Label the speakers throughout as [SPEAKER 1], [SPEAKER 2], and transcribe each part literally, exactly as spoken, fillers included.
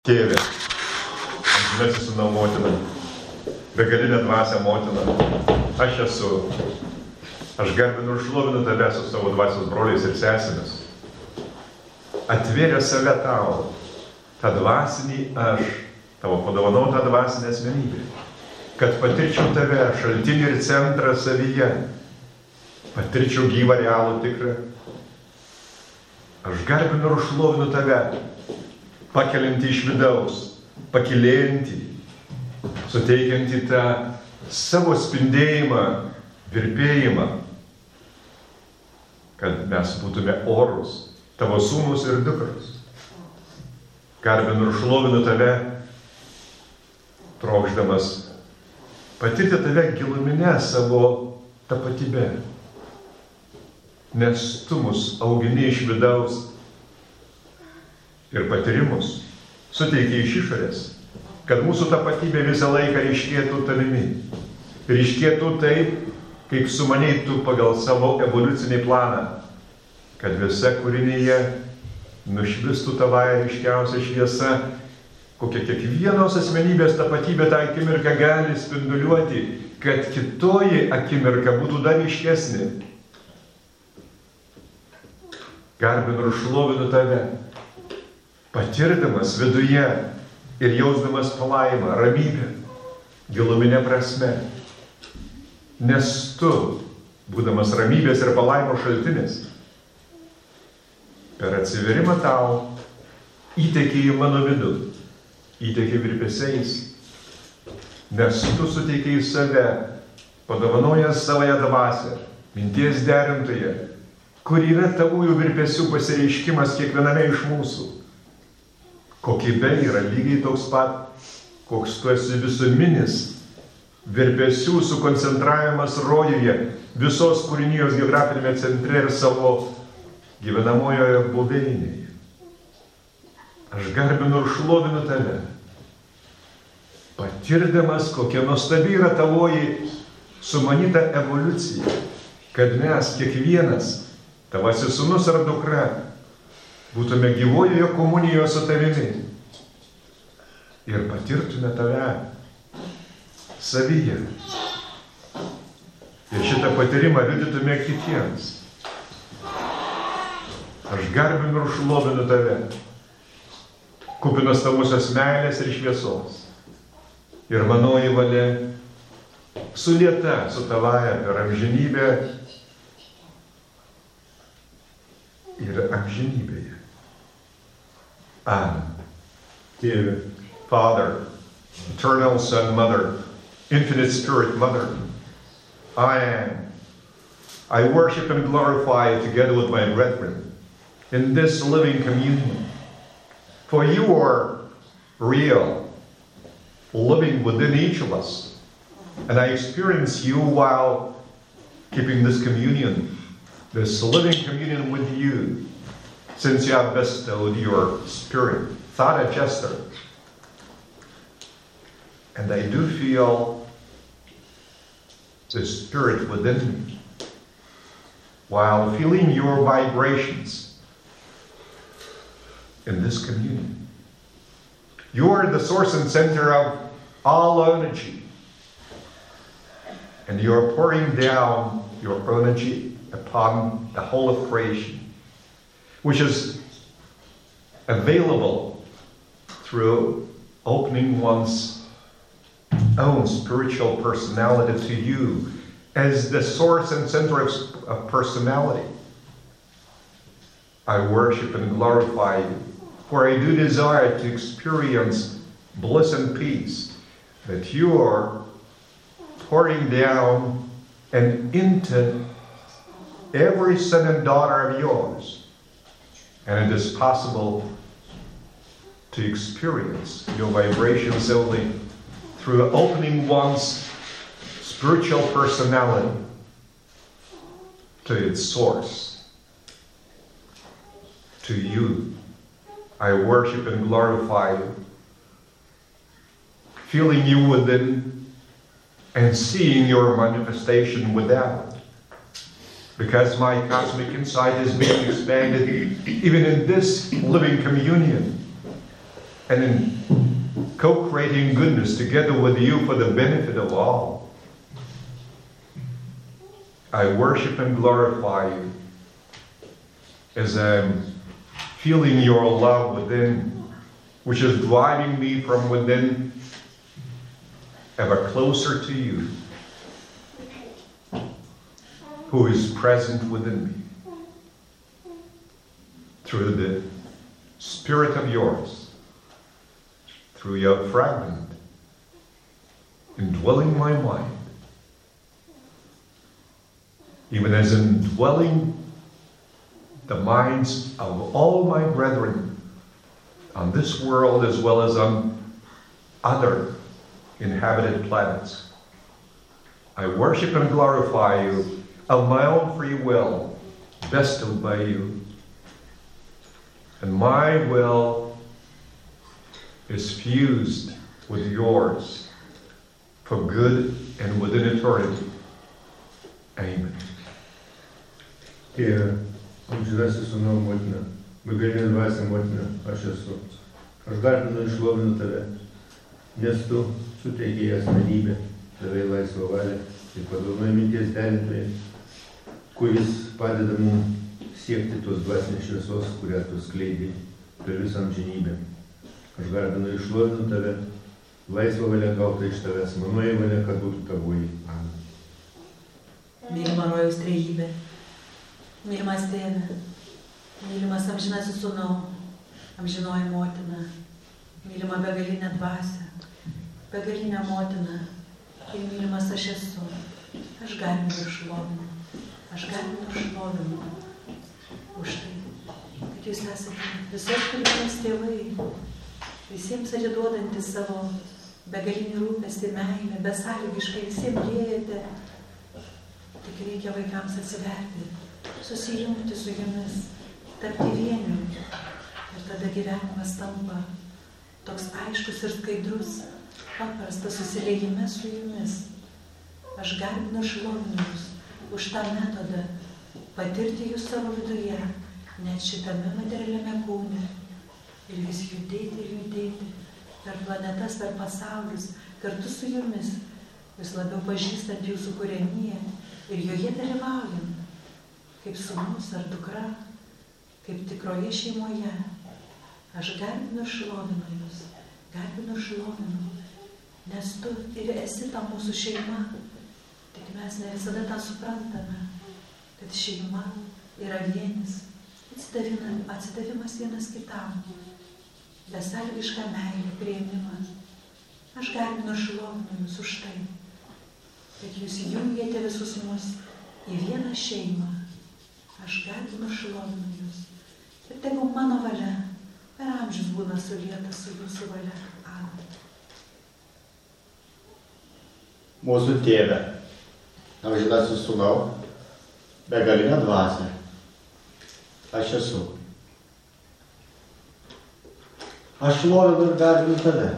[SPEAKER 1] Tėve, amžinasis sūnau motina, begalinė dvasia motina, aš esu, aš garbinu ir šlovinu tave su savo dvasios broliais ir sesėmis. Atvėrė save tau, tą dvasinį aš, tavo padovanotą dvasinę asmenybę, kad patirčiau tave, šaltinį ir centrą savyje, patirčiau gyvą realų tikrą. Aš garbinu ir šlovinu tave, pakeliantį iš vidaus, pakilėjantį, suteikiantį tą savo spindėjimą, virpėjimą, kad mes būtume orus, tavo sūnus ir dukros. Garbinu ir šlovinu tave, trokšdamas patirti tave giluminę savo tapatybę, nes tu mus augini iš vidaus ir patyrimus suteikia iš išorės, kad mūsų tapatybė visą laiką ryškėtų tavimi. Ryškėtų taip, kaip sumanei-tu pagal savo evoliucinį planą, kad visa kūrinyje nušvistų tavąją ryškiausia šviesa, kokia kiekvienos asmenybės tapatybė tą akimirką gali spinduliuoti, kad kitoji akimirka būtų dar ryškesnė. Garbinu ir šlovinu tave, patirdamas viduje ir jausdamas palaimą, ramybę, giluminę prasme. Nes tu, būdamas ramybės ir palaimos šaltinis, per atsiverimą tau įtekė į mano vidų, įtekė virpesiais, nes tu suteikei save, padovanojęs savąją dvasią, minties derintoje, kur yra tavųjų virpesių pasireiškimas kiekviename iš mūsų. Kokybė yra lygiai toks pat, koks tu esi visuminis virpesių sukoncentravimas rojuje, visos kūrinijos geografinėme centre ir savo gyvenamojoje buveinėje. Aš garbinu ir šlovinu tave, patirdamas, kokia nuostabi yra tavoji sumanyta evoliucija, kad mes kiekvienas, tavasis sūnus ar dukra, būtume gyvojoje komunijoje su tavimi ir patirtume tave savyje. Ir šitą patyrimą liudytume kitiems. Aš garbinu ir šlovinu tave, kupinas tavusios meilės ir šviesos. Ir manoji valia sulieta su tavaja per amžinybę ir amžinybėje. Amen. Dear Father, Eternal Son, Mother, Infinite Spirit, Mother, I am. I worship and glorify together with my brethren in this living communion. For you are real, living within each of us. And I experience you while keeping this communion, this living communion with you, since you have bestowed your spirit, thought and gesture. And I do feel the spirit within me, while feeling your vibrations in this communion. You are the source and center of all energy, and you are pouring down your energy upon the whole of creation, which is available through opening one's own spiritual personality to you as the source and center of, of personality. I worship and glorify you, for I do desire to experience bliss and peace that you are pouring down and into every son and daughter of yours. And it is possible to experience your vibrations only through opening one's spiritual personality to its source, to you. I worship and glorify you, feeling you within and seeing your manifestation without. Because my cosmic insight is being expanded even in this living communion. and in co-creating goodness together with you for the benefit of all. I worship and glorify you as I'm feeling your love within, which is driving me from within ever closer to you, who is present within me through the Spirit of yours, through your fragment, indwelling my mind, even as indwelling the minds of all my brethren on this world as well as on other inhabited planets. I worship and glorify you of my own free will, bestowed by you. And my will is fused with yours for good and within eternity. Amen.
[SPEAKER 2] Tėve, amžinasis sūnau motina, begalinė dvasia motina, aš esu. Aš garbinu ir šlovinu tave, nes tu suteikei asmenybę, tave laisvą valią ir padovanoji minties derintojai, kuris padeda mums siekti tos dvasinės šviesos, kurią tu skleidai per visą amžinybę. Aš garbinu ir šlovinu tave, laisvą valią gautą iš tavęs, manoji valia, kad būtų tavoji. Amen.
[SPEAKER 3] Mylima rojaus trejybė, mylimas tėve, mylimas amžinasis sūnau, amžinoji motina, mylima begalinė dvasia, begalinė motina ir mylimas aš esu. Aš garbinu ir šlovinu, aš garbinu ir šlovinu už tai, kad jūs esate visos kūrybos tėvai, visiems atiduodantis savo begalinį rūpestį, meilę, besąlygiškai visiems liejate. Tik reikia vaikams atsiverti, susijungti su jumis, tapti vieniu. Ir tada gyvenimas tampa toks aiškus ir skaidrus, paprastas susiliejime su jumis. Aš garbinu šlovinu jūs už tą metodą patirti jūs savo viduje, net šitame materialiame kūne. Ir vis judėti ir judėti per planetas, per pasaulius, kartu su jumis, vis labiau pažįstant jūsų kūriniją ir joje dalyvaujant, kaip sūnus ar dukra, kaip tikroje šeimoje. Aš garbinu ir šlovinu jūs, garbinu ir šlovinu, nes tu ir esi ta mūsų šeima, tik mes ne visada tą suprantame, kad šeima yra vienis, atsidavimas vienas kitam, besąlygiška meilė, priėmimas. Aš garbinu ir šlovinu jūs už tai, kad jūs jungiate visus mus į vieną šeimą. Aš garbinu ir šlovinu jūs. Ir tegu mano valia per amžius būna sulieta su jūsų valia. Amen.
[SPEAKER 4] Mūsų tėve, amžinasis sūnau, begalinė dvasia, aš esu. Aš šlovinu ir garbinu tave,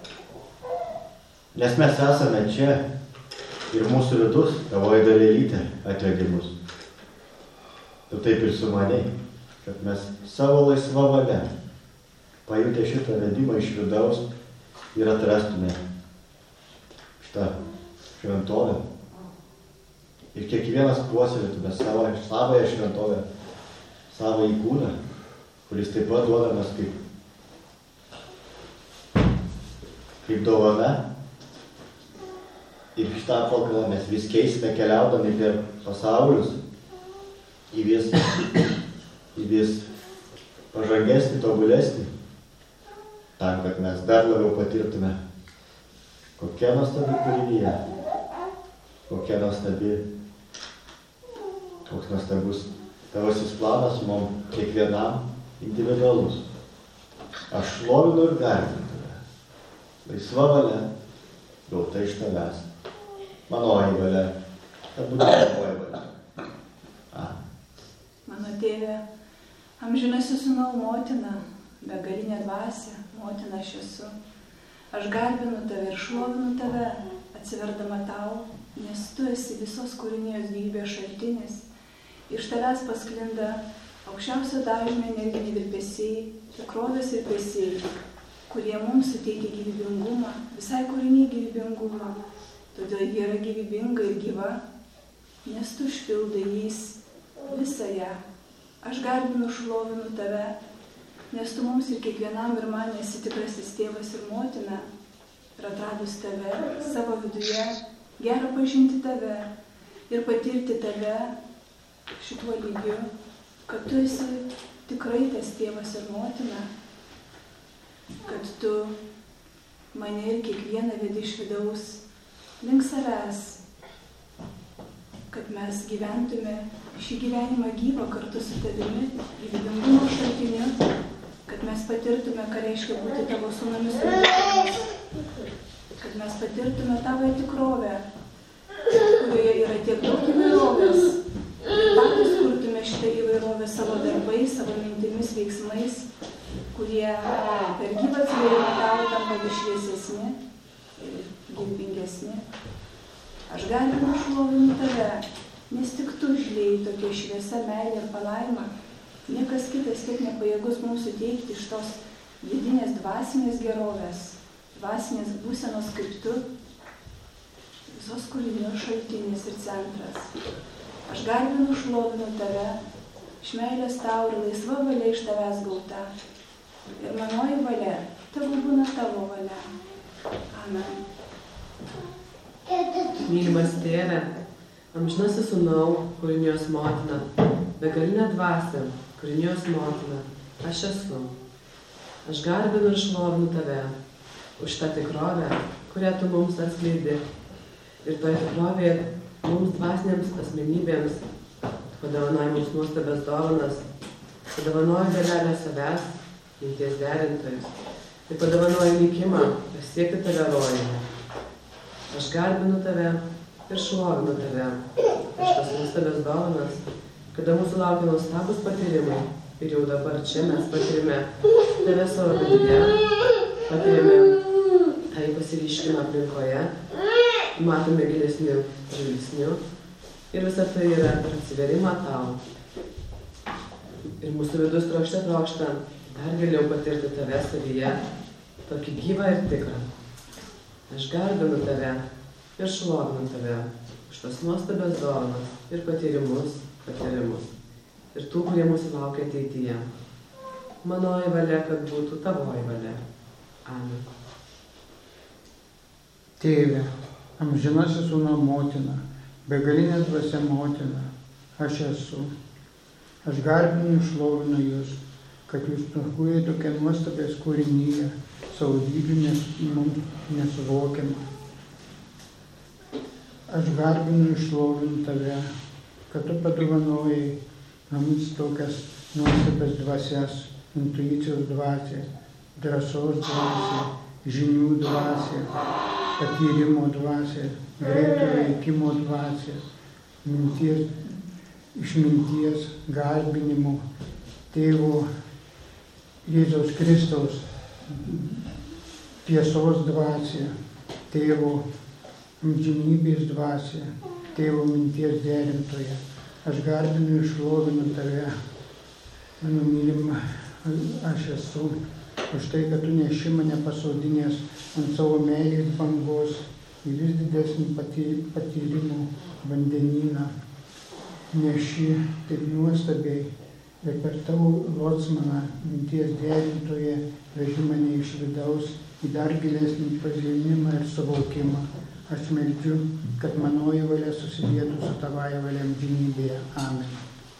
[SPEAKER 4] nes mes esame čia ir mūsų vidus tavoji dalelytė atvedė mus. Tu taip ir sumanei, kad mes savo laisvą valią, pajutę šitą vedimą iš vidaus ir atrastume šitą šventovę. Ir kiekvienas puoselėtume savo savąją šventovę, savąjį kūną, kuris taip pat duodamas kaip, kaip dovana. Ir šitą apvalkalą mes vis keisime keliaudami per pasaulius į vis, į vis pažangesnį, tobulesnį, tam, kad mes dar labiau patirtume, kokia nuostabi kūrinija, kokia nuostabi, koks nuostabus tavasis planas mums kiekvienam individualus. Aš šlovinu ir garbinu tave, laisva valia, gauta iš tavęs. Manoji valia, kad būtų tavoji valia. Amen.
[SPEAKER 5] Mano tėve, amžinasis sūnau motina, begalinė dvasia, motina aš esu. Aš garbinu tave ir šlovinu tave, atsiverdama tau, nes tu esi visos kūrinijos gyvybės šaltinis. Iš tavęs pasklinda aukščiausio dažnio energiniai virpesiai, tikrovės virpesiai. kurie mums suteikia gyvybingumą, visai kūriniai gyvybingumą. Todėl ji yra gyvybinga ir gyva, nes tu užpildai jais visą ją. Aš garbinu, šlovinu tave, nes tu mums ir kiekvienam ir man esi tikrasis tėvas ir motina. Ir atradus tave savo viduje, gera pažinti tave ir patirti tave šituo lygiu, kad tu esi tikrai tas tėvas ir motina, kad tu mane ir kiekvieną vedi iš vidaus link savęs, kad mes gyventume šį gyvenimą gyvą kartu su tavimi, gyvybingumo šaltiniu, kad mes patirtume, ką reiškia būti tavo sūnumis ir duktėmis, kad mes patirtume tavo tikrovę, kurioje yra tiek daug įvairovės, ir patys kurtume šitą įvairovę savo darbais, savo mintimis, veiksmais, kurie per gyvą atsivėrimą tau tampa vis šviesesni ir gyvybingesni. Aš garbinu, šlovinu tave, nes tik tu žliejai tokia šviesa, meilė ir palaima. Niekas kitas tiek nepajėgus mums suteikti iš tos vidinės dvasinės gerovės, dvasinės būsenos kaip tu, visos kūrinio šaltinis ir centras. Aš garbinu, šlovinu tave, iš meilės tau ir laisva valia iš tavęs gauta. Ir manoji valia, tegu būna tavo valia. Amen.
[SPEAKER 6] Mylimas tėve, amžinasis sūnau, kūrinijos motina, begalinė dvasia, kūrinijos motina, aš esu. Aš garbinu ir šlovinu tave už tą tikrovę, kurią tu mums atskleidi. Ir toje tikrovėje mums dvasinėms asmenybėms padovanoji mums nuostabias dovanas, padovanoji dalelę savęs, minties derintojus, ir padovanoji likimą pasiekti tave rojuje. Aš garbinu tave ir šlovinu tave už tas nuostabias dovanas, kada mūsų laukia nuostabus patyrimai ir jau dabar čia mes patirime tave savo viduje, patirime tą pasiryškimą aplinkoje, matome gilesnių žvilgsnių ir visą tai yra atsiverimą tau. Ir mūsų vidus trokšta trokšta dar giliau patirti tave savyje, tokį gyvą ir tikrą. Aš garbinu tave ir šlovinu tave už tas nuostabias dovanas ir patyrimus, patyrimus ir tų, kurie mūsų laukia ateityje. Manoji valia, kad būtų tavoji valia. Amen.
[SPEAKER 7] Tėve, amžinasis sūnau motina, begalinė dvasia motina, aš esu. Aš garbinu ir šlovinu jūs, kad jūs sukūrėte tokią nuostabią kūrinyje, savo dydžiu nes, mums nesuvokiamą. Aš garbinu ir šlovinu tave, kad tu padovanojai mums tokias nuostabias dvasias, intuicijos dvasią, drąsos dvasią, žinių dvasią, patyrimo dvasią, greito veikimo dvasią, minties, išminties, garbinimo, tėvo Jėzaus Kristaus tiesos dvasią, tėvo amžinybės dvasią, tėvo minties derintoje. Aš garbinu ir šlovinu tave, mano mylima, aš esu, už tai, kad tu neši mane pasodinės ant savo meilės bangos į vis didesnį patyrimų vandenyną. Neši taip nuostabiai ir per tavo locmaną minties derintoje veži mane iš vidaus į dar gilesnį pažinimą ir suvokimą. Aš meldžiu, kad manoji valia susilietų su tavoji valia amžinybėje. Amen.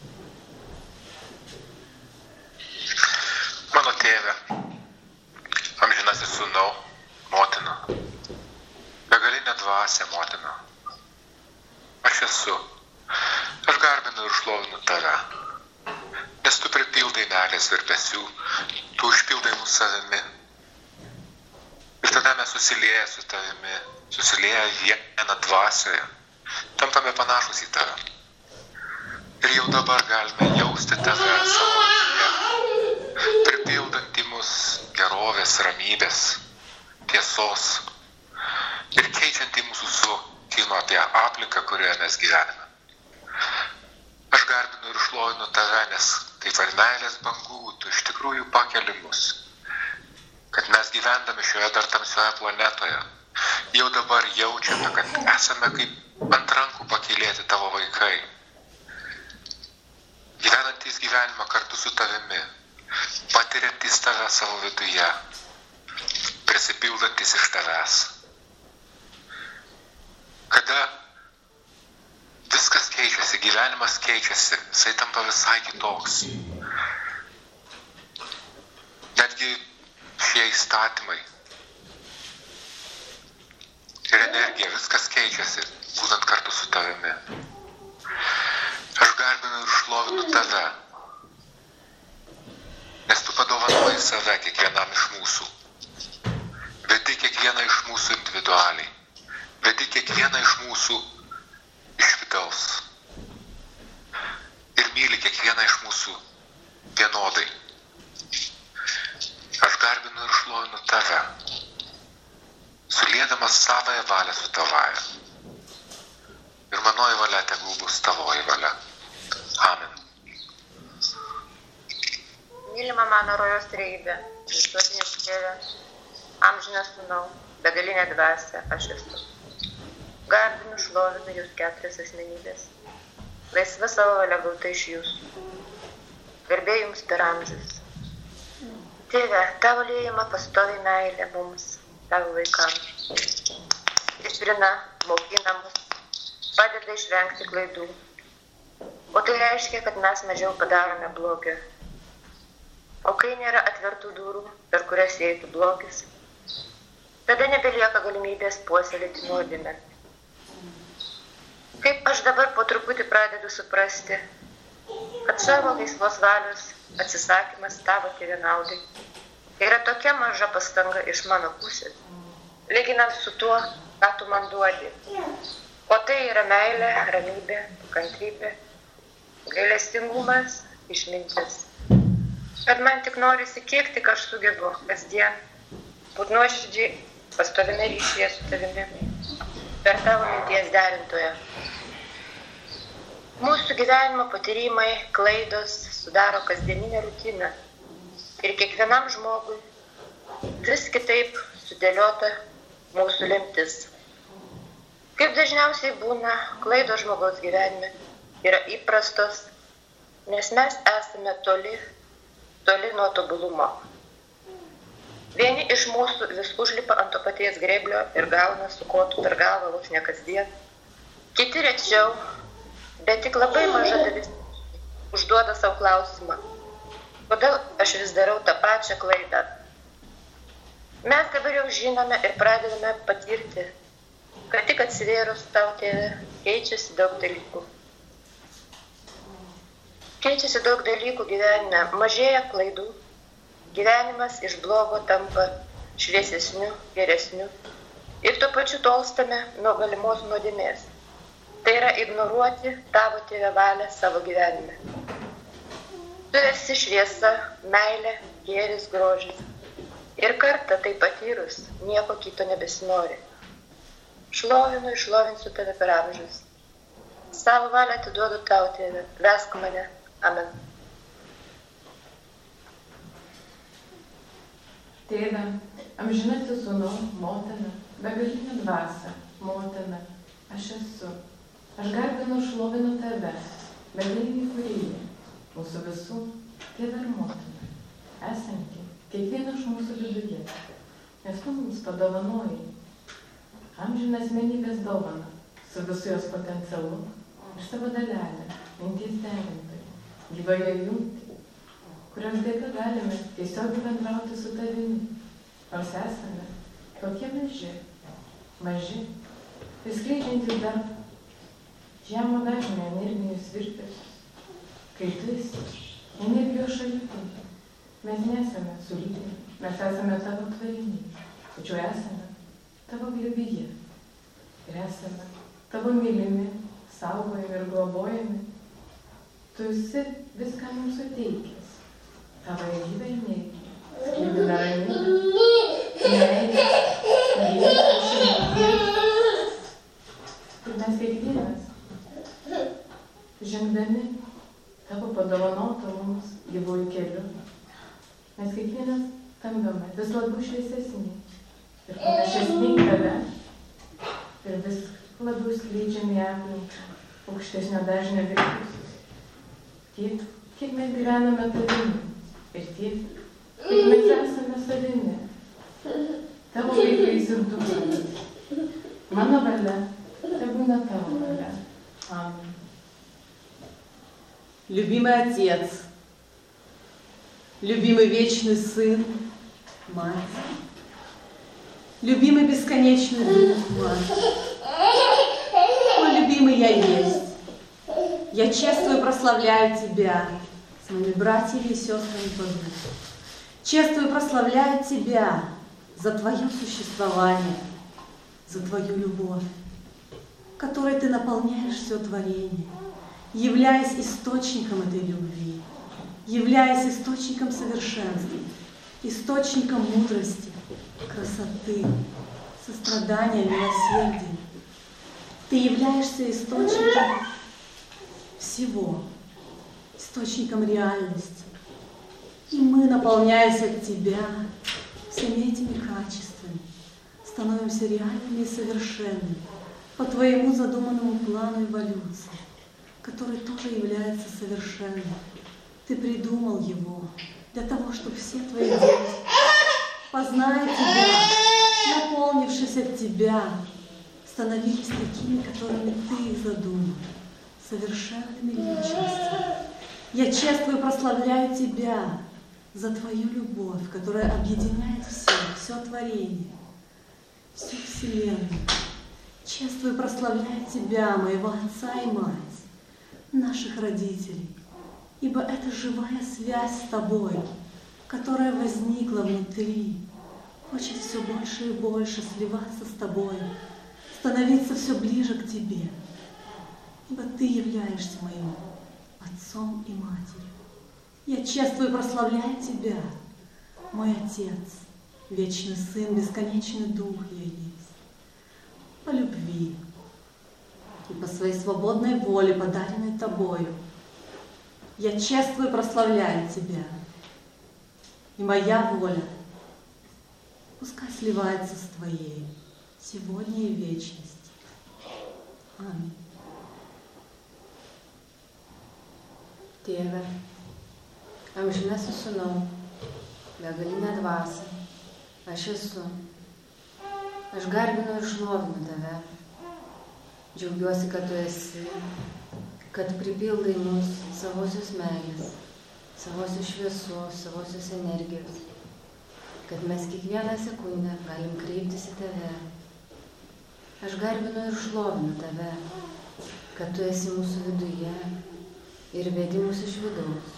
[SPEAKER 8] Mano tėve, amžinasis sūnau, motina, begalinė dvasia motina, aš esu, aš garbinu ir šlovinu tave, nes tu pripildai meilės virpesių, tu užpildai mūsų savimi. Ir tada mes susilieję su tavimi, susilieję vieną dvasioje, tampame panašus į tave. Ir jau dabar galime jausti tave savo viduje, pripildantį mus gerovės, ramybės, tiesos ir keičiantį mūsų suvokimą apie aplinką, kurioje mes gyvename. Aš garbinu ir šlovinu tave, nes kaip ar meilės bangų tu iš tikrųjų pakeli mus kad mes gyvendami šioje dar tamsioje planetoje jau dabar jaučiame, kad esame kaip ant rankų pakylėti tavo vaikai, gyvenantys gyvenimą kartu su tavimi, patiriantys tave savo viduje, prisipildantis iš tavęs. Kada viskas keičiasi, gyvenimas keičiasi, jisai tampa visai kitoks. Netgi šie įstatymai ir energija, viskas keičiasi, būnant kartu su tavimi. Aš garbinu ir šlovinu tave, nes tu padovanoji save kiekvienam iš mūsų. Vedi kiekvieną iš mūsų individualiai. Vedi kiekvieną iš mūsų iš vidaus. Ir myli kiekvieną iš mūsų vienodai. Aš garbinu ir šlovinu tave, suliedamas savąją valią su tavąja. Ir manoji valia tegul bus tavoji valia. Amen.
[SPEAKER 9] Mylima mano rojaus trejybė, visuotinis Tėve, amžinas Sūnau, begalinė dvasia, aš esu. Garbinu, šlovinu jūs keturias asmenybės, laisva savo valia gauta iš jūsų. Garbė jums per amžius. Tėve, tavo liejama pastovi meilė mums, tavo vaikams. Stiprina, mokina mus, padeda išvengti klaidų. O tai reiškia, kad mes mažiau padarome blogio. O kai nėra atvertų durų, per kurias įeitų blogis, tada nebelieka galimybės puoselėti nuodėmę. Kaip aš dabar po truputį pradedu suprasti, kad savo laisvos valios atsisakymas tavo Tėve naudai yra tokia maža pastanga iš mano pusės, lyginant su tuo, ką tu man duodi. O tai yra meilė, ramybė, kantrybė, gailestingumas, išmintis. Kad man tik norisi, kiek tik aš sugebu kasdien, būt nuoširdžiai pastovime ryšyje su tavimi, per tavo minties derintoje. Mūsų gyvenimo patyrimai, klaidos sudaro kasdieninę rutiną ir kiekvienam žmogui vis kitaip sudėliota mūsų lemtis. Kaip dažniausiai būna, klaidos žmogaus gyvenime yra įprastos, nes mes esame toli, toli nuo tobulumo. Vieni iš mūsų vis užlipa ant to paties grėblio ir gauna su kotu per galvą vos ne kasdien. Kiti rečiau, bet tik labai maža dalis užduoda savo klausimą, kodėl aš vis darau tą pačią klaidą. Mes dabar jau žinome ir pradedame patirti, kad tik atsivėrus tau, Tėve, keičiasi daug dalykų. Keičiasi daug dalykų gyvenime, mažėja klaidų, gyvenimas iš blogo tampa šviesesniu, geresniu ir tuo pačiu tolstame nuo galimos nuodėmės. Tai yra ignoruoti tavo Tėve valią savo gyvenime. Tu esi šviesa, meilė, gėris, grožis. Ir kartą tai patyrus, nieko kito nebesinori. Šlovinu, išlovinsiu tave per amžius. Savo valią atiduodu tau, Tėve, vesk mane. Amen.
[SPEAKER 10] Tėve, amžinasis Sūnau, motina, begalinė dvasia, motina, aš esu. Aš garbinu, šlovinu tave, begalinį kūrėją, mūsų visų Tėve ir motina, esantį kiekvieną iš mūsų viduje, nes tu mums padovanojai amžiną asmenybės dovaną su visu jos potencialu ir savo dalelę, minties derintojai, gyvąją jungtį, kurios dėka galime tiesiog bendrauti su tavimi, nors esame tokie maži, maži, ir skleidžiantys dar žemo dažnio energinius virpesius. Kai tu esi energijos šaltiniai, mes nesame sulydami, mes esame tavo tvariniai, tačiau esame tavo glėbyje ir esame tavo mylimi, saugojami ir globojami. Tu esi viską mums suteikęs, tavo gyvą energiją, sklidina ramybę, meilę, gėrį, šilumą. Ir mes kiekvienas, žengdami tavo padovanoto mums gyvųjų keliu, mes kiekvienas tampame vis vis labiau šviesesni ir panašesni į tave ir vis labiau skleidžiami į aplinką aukštesnio dažnio virpesius. Tiek, kiek mes gyvename tavimi ir tiek, kiek mes esame savimi, tavo vaikais ir dukromis. Mano valia, tebūna tavo valia. Amen.
[SPEAKER 3] Любимый Отец, любимый Вечный Сын, Мать, любимый Бесконечный Дух, Мать, мой любимый Я есть. Я чествую и прославляю Тебя с моими братьями и сестрами по духу. Чествую и прославляю Тебя за Твое существование, за Твою любовь, которой Ты наполняешь все творение, являясь источником этой любви, являясь источником совершенства, источником мудрости, красоты, сострадания, милосердия. Ты являешься источником всего, источником реальности. И мы, наполняясь от Тебя всеми этими качествами, становимся реальными и совершенными по Твоему задуманному плану эволюции, который тоже является совершенным. Ты придумал его для того, чтобы все Твои дети, позная Тебя, наполнившись от Тебя, становились такими, которыми Ты их задумал, совершенными личностями. Я чествую и прославляю Тебя за Твою любовь, которая объединяет все, все творение, всю Вселенную. Чествую и прославляю Тебя, моего Отца и Мать, наших родителей, ибо это живая связь с Тобой, которая возникла внутри, хочет все больше и больше сливаться с Тобой, становиться все ближе к Тебе, ибо Ты являешься моим Отцом и Матерью. Я чествую и прославляю Тебя, мой Отец, Вечный Сын, Бесконечный Дух Я есть, по любви и по своей свободной воле, подаренной Тобою. Я чествую и прославляю Тебя, и моя воля пускай сливается с Твоей сегодня и в вечности. Аминь.
[SPEAKER 11] Tėve, amžinasis Sūnau, begalinė dvasia, aš esu. Aš garbinu ir šlovinu Tave. Džiaugiuosi, kad Tu esi, kad pripildai mus savosios meilės, savosios šviesos, savosios energijos, kad mes kiekvieną sekundę galim kreiptis į Tave. Aš garbinu ir šlovinu Tave, kad Tu esi mūsų viduje ir vedi mus iš vidaus.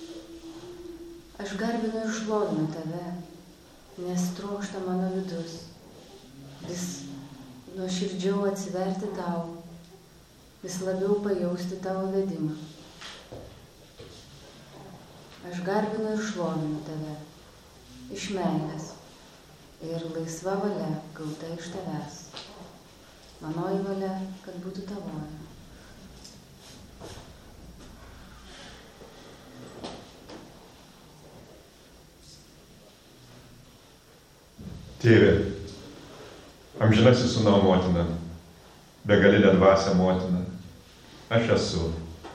[SPEAKER 11] Aš garbinu ir šlovinu Tave, nes trokšta mano vidus vis nuoširdžiau atsiverti Tau, vis labiau pajausti Tavo vedimą. Aš garbinu ir šlovinu Tave iš meilės ir laisva valia gauta iš Tavęs. Manoji valia, kad būtų Tavoji.
[SPEAKER 1] Tėve, amžinasis Sūnau motina, begalinė dvasia motina, aš esu.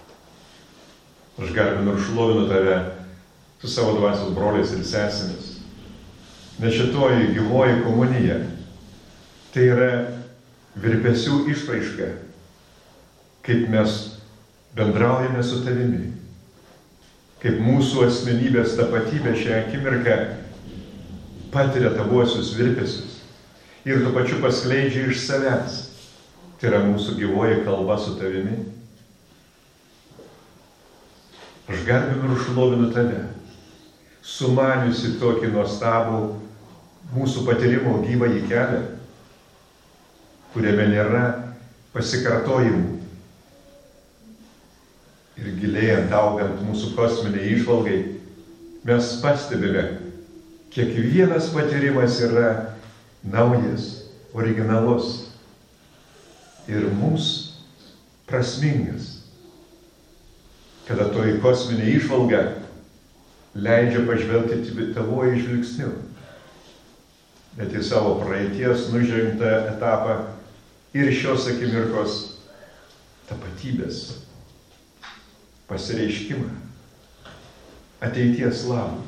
[SPEAKER 1] Aš garbinu ir šlovinu Tave su savo dvasios broliais ir sesėmis. Nes šitoji gyvoji komunija, tai yra virpesių išraiška, kaip mes bendraujame su Tavimi, kaip mūsų asmenybės tapatybė šią akimirką patiria tavuosius virpesius ir tuo pačiu paskleidžia iš savęs. Tai yra mūsų gyvoji kalba su Tavimi. Aš garbinu ir šlovinu Tave, sumaniusi tokį nuostabų mūsų patyrimo gyvąjį kelią, kuriame nėra pasikartojimų. Ir gilėjant, augant mūsų kosminiai įžvalgai, mes pastebime, kiekvienas patyrimas yra naujas, originalus ir mums prasmingas. Kada toji kosminė įžvalga leidžia pažvelgti Tavuoju žvilgsniu net į savo praeities nužengtą etapą ir šios akimirkos tapatybės pasireiškimą, ateities labą,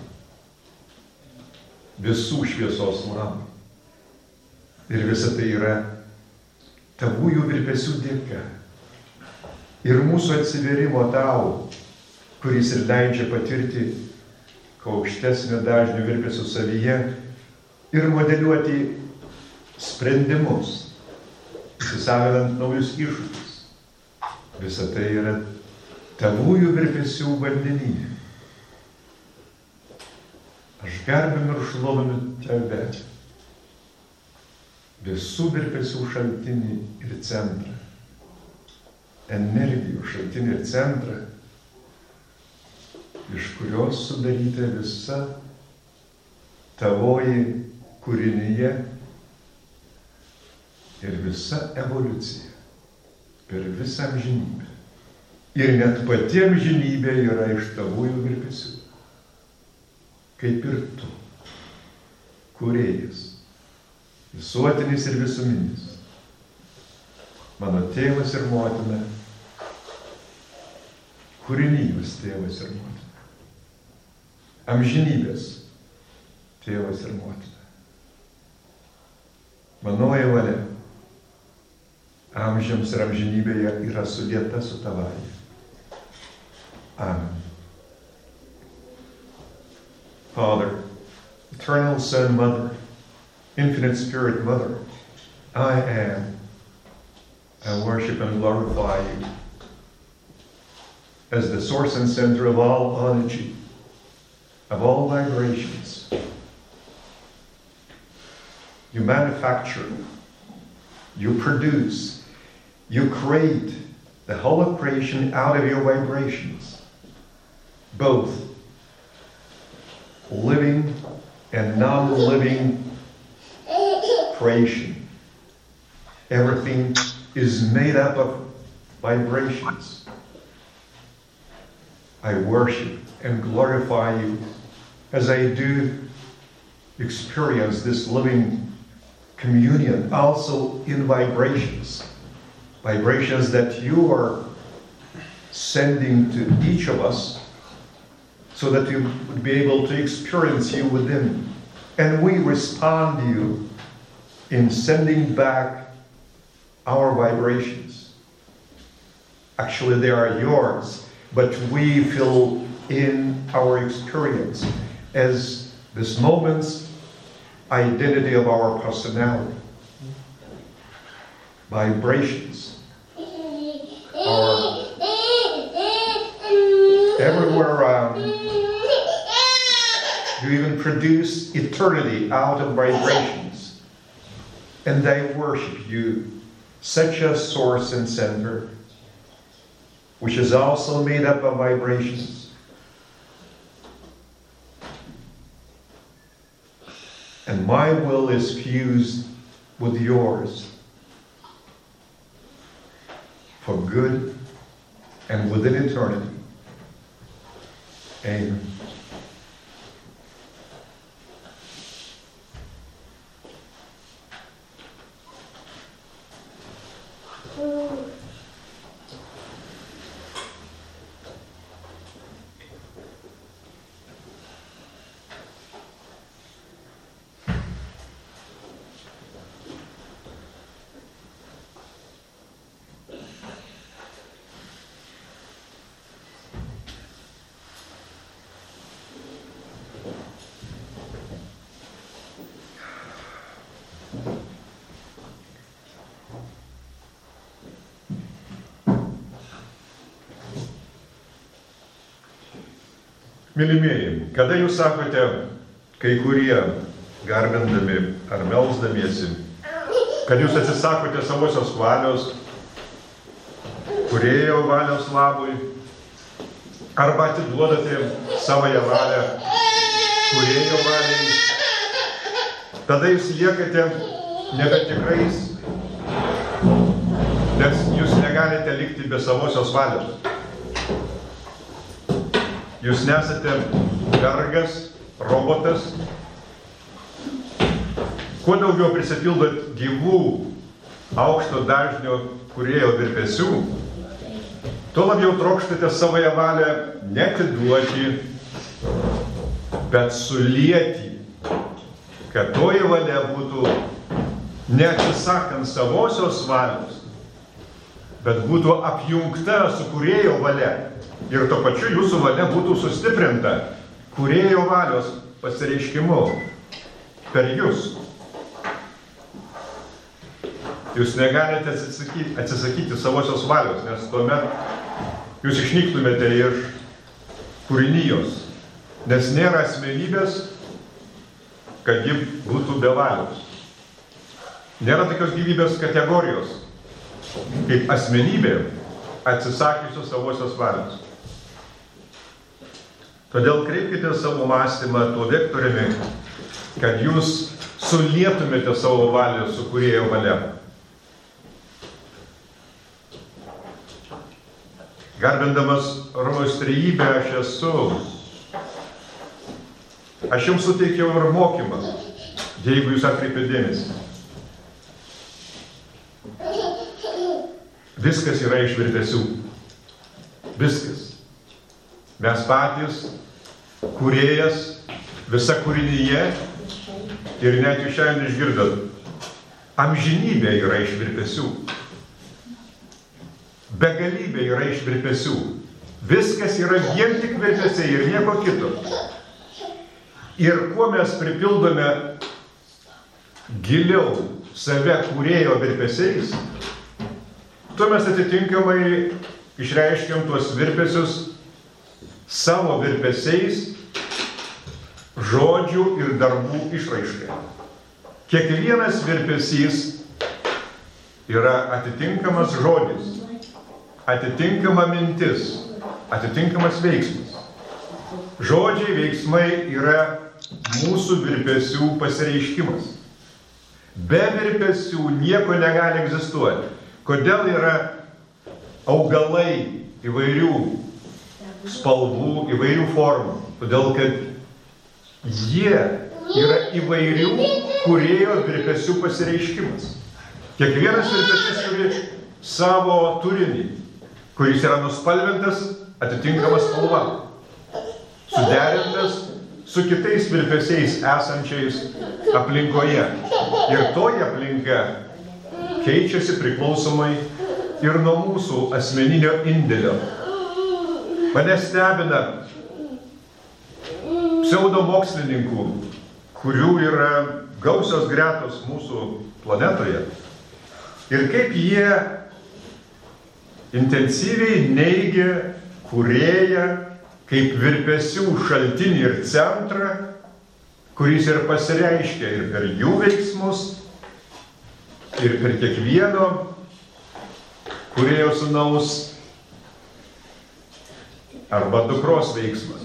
[SPEAKER 1] visų šviesos labą. Ir visa tai yra tavųjų virpesių dėka. Ir mūsų atsiverimo tau, kuris ir leidžia patirti kuo aukštesnio dažnių virpesių savyje ir modeliuoti sprendimus, įsisavinant naujus iššūkius. Visa tai yra tavųjų virpesių vandenyje. Aš garbinu ir šlovinu tave, visų virpesių šaltinį ir centrą, energijų šaltinį ir centrą, iš kurios sudaryta visa tavoji kūrinyje ir visa evoliucija per visą amžinybę. Ir net pati amžinybė yra iš tavųjų virpesių, kaip ir tu, kūrėjas, visuotinis ir visuminis, mano tėvas ir motina, kūrinijos tėvas ir motina, amžinybės tėvas ir motina. Manoji valia amžiams ir amžinybėje yra sudėta su tavąja. Amen. Father, eternal Son, Mother, Infinite Spirit, Mother, I am. I worship and glorify you as the source and center of all energy, of all vibrations. You manufacture, you produce, you create the whole of creation out of your vibrations, both living and non-living creation. Everything is made up of vibrations. I worship and glorify you as I do experience this living communion also in vibrations. Vibrations that you are sending to each of us so that we would be able to experience you within. And we respond to you in sending back our vibrations. Actually, they are yours, but we fill in our experience as this moment's identity of our personality. Vibrations are everywhere around. You even produce eternity out of vibrations. And I worship you, such a source and center, which is also made up of vibrations. And my will is fused with yours for good and within eternity. Amen. Mylimieji, kada jūs sakote, kai kurie garbindami ar melsdamiesi, kad jūs atsisakote savosios valios, kūrėjo valios labui, arba atiduodate savąją valią kūrėjo valiai, tada jūs liekate nebetikrais, nes jūs negalite likti be savosios valios. Jūs nesate vergas, robotas, kuo daugiau prisipildot gyvų aukšto dažnio kūrėjo virpesių, tuo labiau trokštate savoje valią neatiduoti, bet sulieti, kad toji valia būtų neatsisakant savosios valios, bet būtų apjungta su kūrėjo valia ir tuo pačiu jūsų valia būtų sustiprinta kūrėjo valios pasireiškimu per jūs. Jūs negalite atsisakyti, atsisakyti savosios valios, nes tuomet jūs išnyktumėte iš kūrinijos, nes nėra asmenybės, kad ji būtų be valios. Nėra tokios gyvybės kategorijos, kaip asmenybė atsisakysiu savosios valios. Todėl kreipkite savo mąstymą tuo vektoriumi, kad jūs sulietumėte savo valią su kūrėjo valia. Garbindamas Rojaus trejybę aš esu. Aš jums suteikiau ir mokymą, jeigu jūs atkreipėte dėmesį. Viskas yra iš virpesių. Viskas. Mes patys, kūrėjas, visa kūrinyje ir net jūs šiandien išgirdot, amžinybė yra iš virpesių. Begalybė yra iš virpesių. Viskas yra vien tik virpesiai ir nieko kito. Ir kuo mes pripildome giliau save kūrėjo virpesiais, tuo mes atitinkamai išreiškiam tuos virpesius savo virpesiais, žodžių ir darbų išraiškai. Kiekvienas virpesys yra atitinkamas žodis, atitinkama mintis, atitinkamas veiksmas. Žodžiai, veiksmai yra mūsų virpesių pasireiškimas. Be virpesių nieko negali egzistuoti. Kodėl yra augalai įvairių spalvų, įvairių formų? Todėl, kad jie yra įvairių kūrėjo virpesių pasireiškimas. Kiekvienas virpesys turi savo turinį, kuris yra nuspalvintas atitinkamą spalvą, suderintas su kitais virpesiais esančiais aplinkoje. Ir toji aplinka keičiasi priklausomai ir nuo mūsų asmeninio indėlio. Mane stebina pseudomokslininkų, kurių yra gausios gretos mūsų planetoje. Ir kaip jie intensyviai neigia kūrėją kaip virpesių šaltinį ir centrą, kuris ir pasireiškia ir per jų veiksmus, ir per kiekvieno kūrėjo sūnaus arba dukros veiksmas.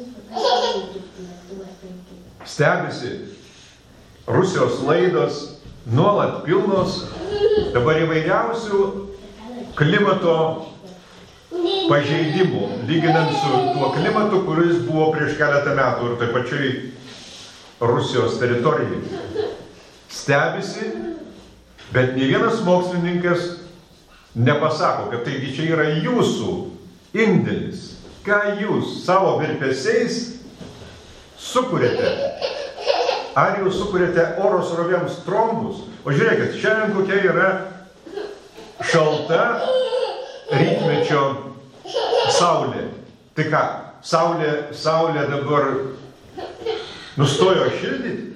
[SPEAKER 1] Stebisi Rusijos laidos nuolat pilnos dabar įvairiausių klimato pažeidimų, lyginant su tuo klimatu, kuris buvo prieš keletą metų ir taip pačiai Rusijos teritorijai. Stebisi, bet ne vienas mokslininkas nepasako, kad taigi čia yra jūsų indėlis. Ką jūs savo virpesiais sukuriate? Ar jūs sukuriate oro srovėms trombus? O žiūrėkit, šiandien kokia yra šalta rytmečio saulė. Tai ką, saulė, saulė dabar nustojo šildyti?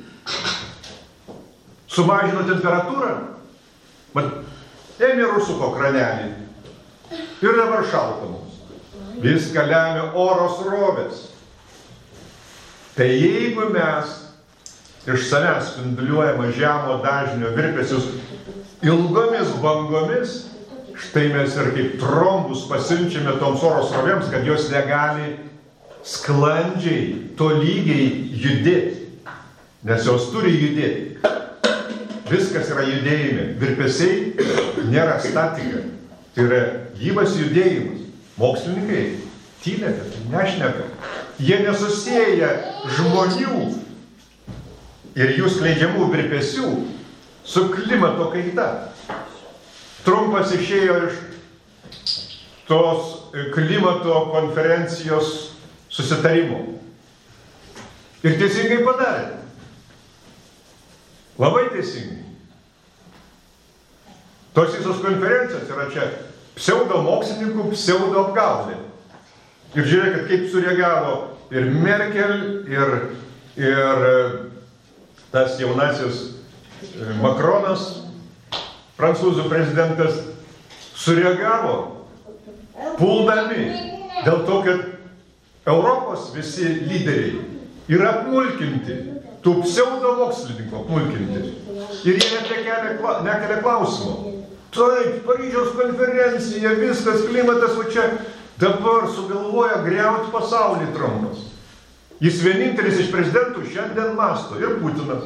[SPEAKER 1] Sumažino temperatūrą? Mat, ėmė ir užsuko kranelį. Ir dabar šalta mums. Viską lemia oro srovės. Tai jeigu mes iš savęs spinduliuojama žemo dažnio virpesius ilgomis bangomis, štai mes ir kaip trombus pasiunčiame toms oro srovėms, kad jos negali sklandžiai, tolygiai judėti, nes jos turi judėti. Viskas yra judėjime. Virpesiai nėra statika. Tai yra gyvas judėjimas. Mokslininkai tyli apie tai, nešneka. Jie nesusieja žmonių ir jų skleidžiamų virpesių su klimato kaita. Trumpas išėjo iš tos klimato konferencijos susitarimo. Ir teisingai padarė. Labai teisingai. Tos visos konferencijos yra čia pseudo mokslininkų, pseudo apgaulė. Ir žiūrėkit, kaip sureagavo ir Merkel, ir, ir tas jaunasis Makronas, prancūzų prezidentas, sureagavo puldami dėl to, kad Europos visi lyderiai yra apmulkinti, tų pseudo mokslininkų apmulkinti. Ir jie nekelia, nekelia klausimo. Taip, Paryžiaus konferencija, viskas, klimatas, o čia dabar sugalvoja griauti pasaulį Trumpas. Jis vienintelis iš prezidentų šiandien mąsto, ir Putinas.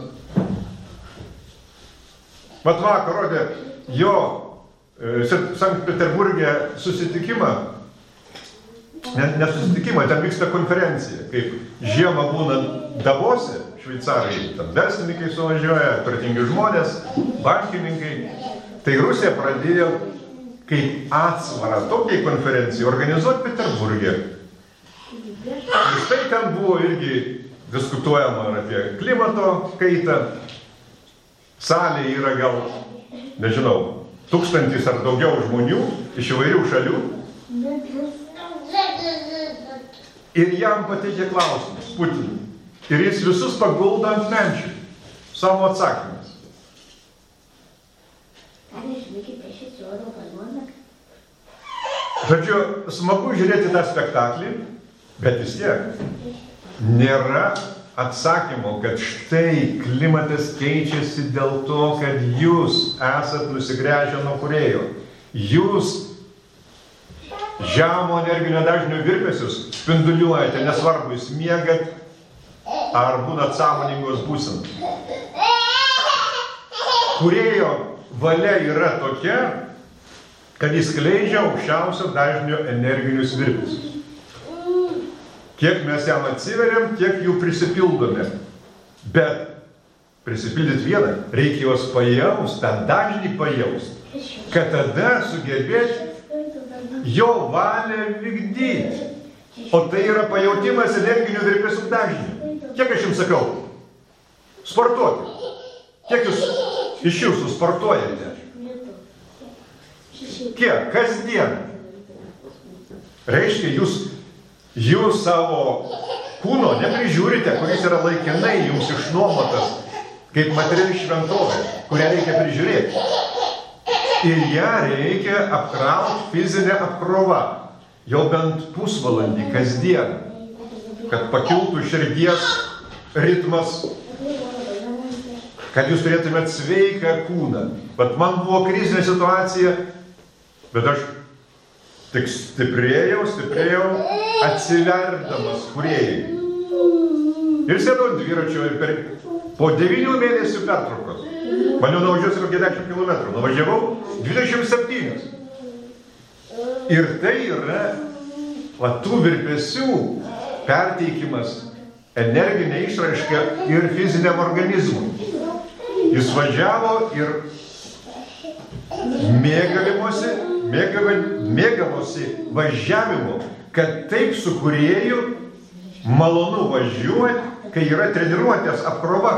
[SPEAKER 1] Vat vakar rodė jo e, Sankt Peterburge susitikimą, ne, ne susitikimą, ten vyksta konferencija, kaip žiemą būna Davose, šveicarai, tam verslininkai suvažiuoja, turtingi žmonės, bankininkai. Tai Rusija pradėjo kaip atsvarą tokiai konferencijai organizuoti Peterburge. Ir štai ten buvo irgi diskutuojama apie klimato kaitą. Salėje yra gal, nežinau, tūkstantis ar daugiau žmonių iš įvairių šalių. Ir jam pateikė klausimus Putinui. Ir jis visus paguldo ant menčių savo atsakymus. Žodžiu, smagu žiūrėti tą spektaklį, bet vis tiek nėra atsakymo, kad štai klimatas keičiasi dėl to, kad jūs esat nusigręžę nuo kūrėjo. Jūs žemo energinio dažnio virpesius spinduliuojate, nesvarbu, jūs miegat ar būnat sąmoningos būsenos. Kūrėjo valia yra tokia, kad jis skleidžia aukščiausio dažnio energinius virpesius. Kiek mes jam atsiveriam, tiek jų prisipildome. Bet prisipildyti vieną, reikia juos pajaust, tą dažnį pajaust, kad tada sugebėti jo valią vykdyti. O tai yra pajautimas energinių virpesių dažnių. Kiek aš jums sakau? Sportuoti. Kiek jūs iš jūsų sportuojate? Kiek? Kasdien. Reiškia, jūs, jūs savo kūno neprižiūrite, kuris yra laikinai jums išnuomotas, kaip materiali šventovė, kurią reikia prižiūrėti. Ir ją reikia apkrauti fizinę apkrovą. Jau bent pusvalandį kasdien, kad pakiltų širdies ritmas, kad jūs turėtumėt sveiką kūną. Bet man buvo krizinė situacija, bet aš tik stiprėjau, stiprėjau, atsiverdamas kūrėjai. Ir sėdau dviračio ir per, po devynių mėnesių pertraukos. Man jau nuvažiuosi kokie dešimt kilometrų. Nuvažiavau dvidešimt septynis. Ir tai yra va, tų virpesių perteikimas, energinė išraiška ir fiziniam organizmui. Jis važiavo ir mėgavimosi, mėgavosi važiavimu, kad taip su kūrėju malonu važiuoti, kai yra treniruotės apkrova.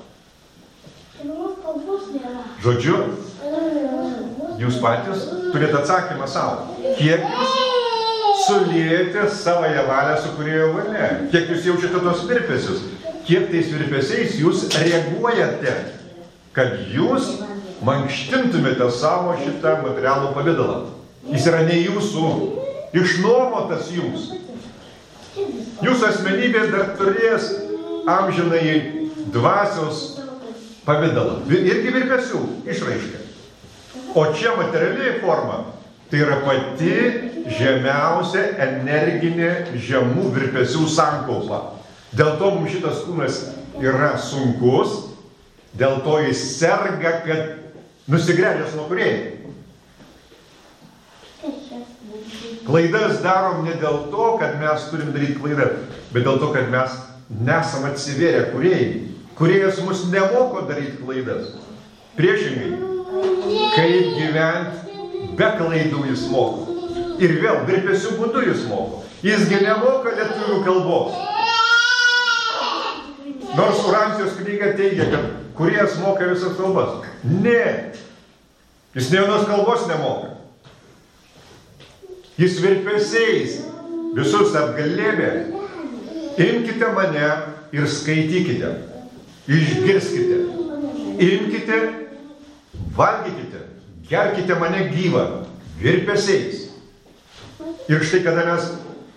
[SPEAKER 1] Žodžiu, jūs patys turite atsakymą savo. Kiek jūs suliejate savąją valią su kūrėjo valia? Kiek jūs jaučiate tos virpesius? Kiek tais virpesiais jūs reaguojate, kad jūs mankštintumėte savo šitą materialų pavidalą? Jis yra ne jūsų, išnuomotas jums. Jūsų asmenybė dar turės amžinai dvasios pavidalą. Irgi virpesių išraiška. O čia materialiai forma, tai yra pati žemiausia energinė žemų virpesių sankaupa. Dėl to mums šitas kūnas yra sunkus, dėl to jis serga, kad nusigręžęs nuo kūrėjo. Klaidas darom ne dėl to, kad mes turim daryti klaidas, bet dėl to, kad mes nesam atsivėrę kūrėjai. Kūrėjas mus nemoko daryti klaidas. Priešingai, kaip gyventi be klaidų jis moko. Ir vėl virpesių būdu jis moko. Jisgi nemoka lietuvių kalbos. Nors Urancijos knyga teigia, kad kūrėjas moka visas kalbas. Ne. Jis ne vienos kalbos nemoka. Jis virpesiais visus apglėbė. Imkite mane ir skaitykite. Išgirskite. Imkite, valgykite. Gerkite mane gyvą. Virpesiais. Ir štai kada mes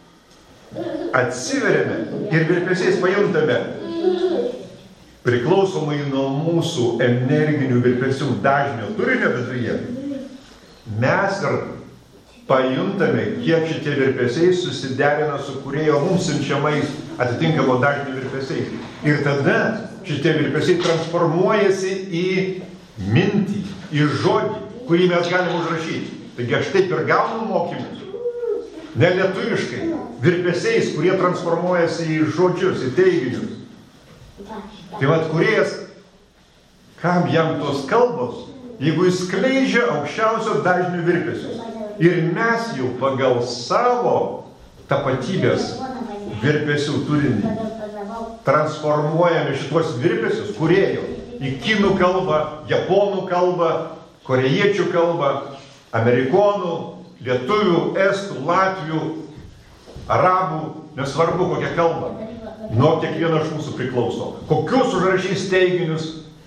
[SPEAKER 1] atsiveriame ir virpesiais pajuntame, priklausomai nuo mūsų energinių virpesių dažnio turinio viduje, mes ir pajuntame, kiek šitie virpesiai susiderina su kūrėjo mums siunčiamais atitinkamo dažnio virpesiais. Ir tada šitie virpesiai transformuojasi į mintį, į žodį, kurį mes galim užrašyti. Taigi aš taip ir gaunu mokymus. Ne lietuviškai, virpesiais, kurie transformuojasi į žodžius, į teiginius. Tai vat kūrėjas, kam jam tos kalbos, jeigu jis skleidžia aukščiausio dažnių virpesius. Ir mes jau pagal savo tapatybės virpesių turinį transformuojame šitos virpesius kūrėjo į kinų kalbą, japonų kalbą, korėjiečių kalbą, amerikonų, lietuvių, estų, latvių, arabų, nesvarbu kokią kalbą. Nuo kiekvieno iš mūsų priklauso. Kokius užrašys teiginius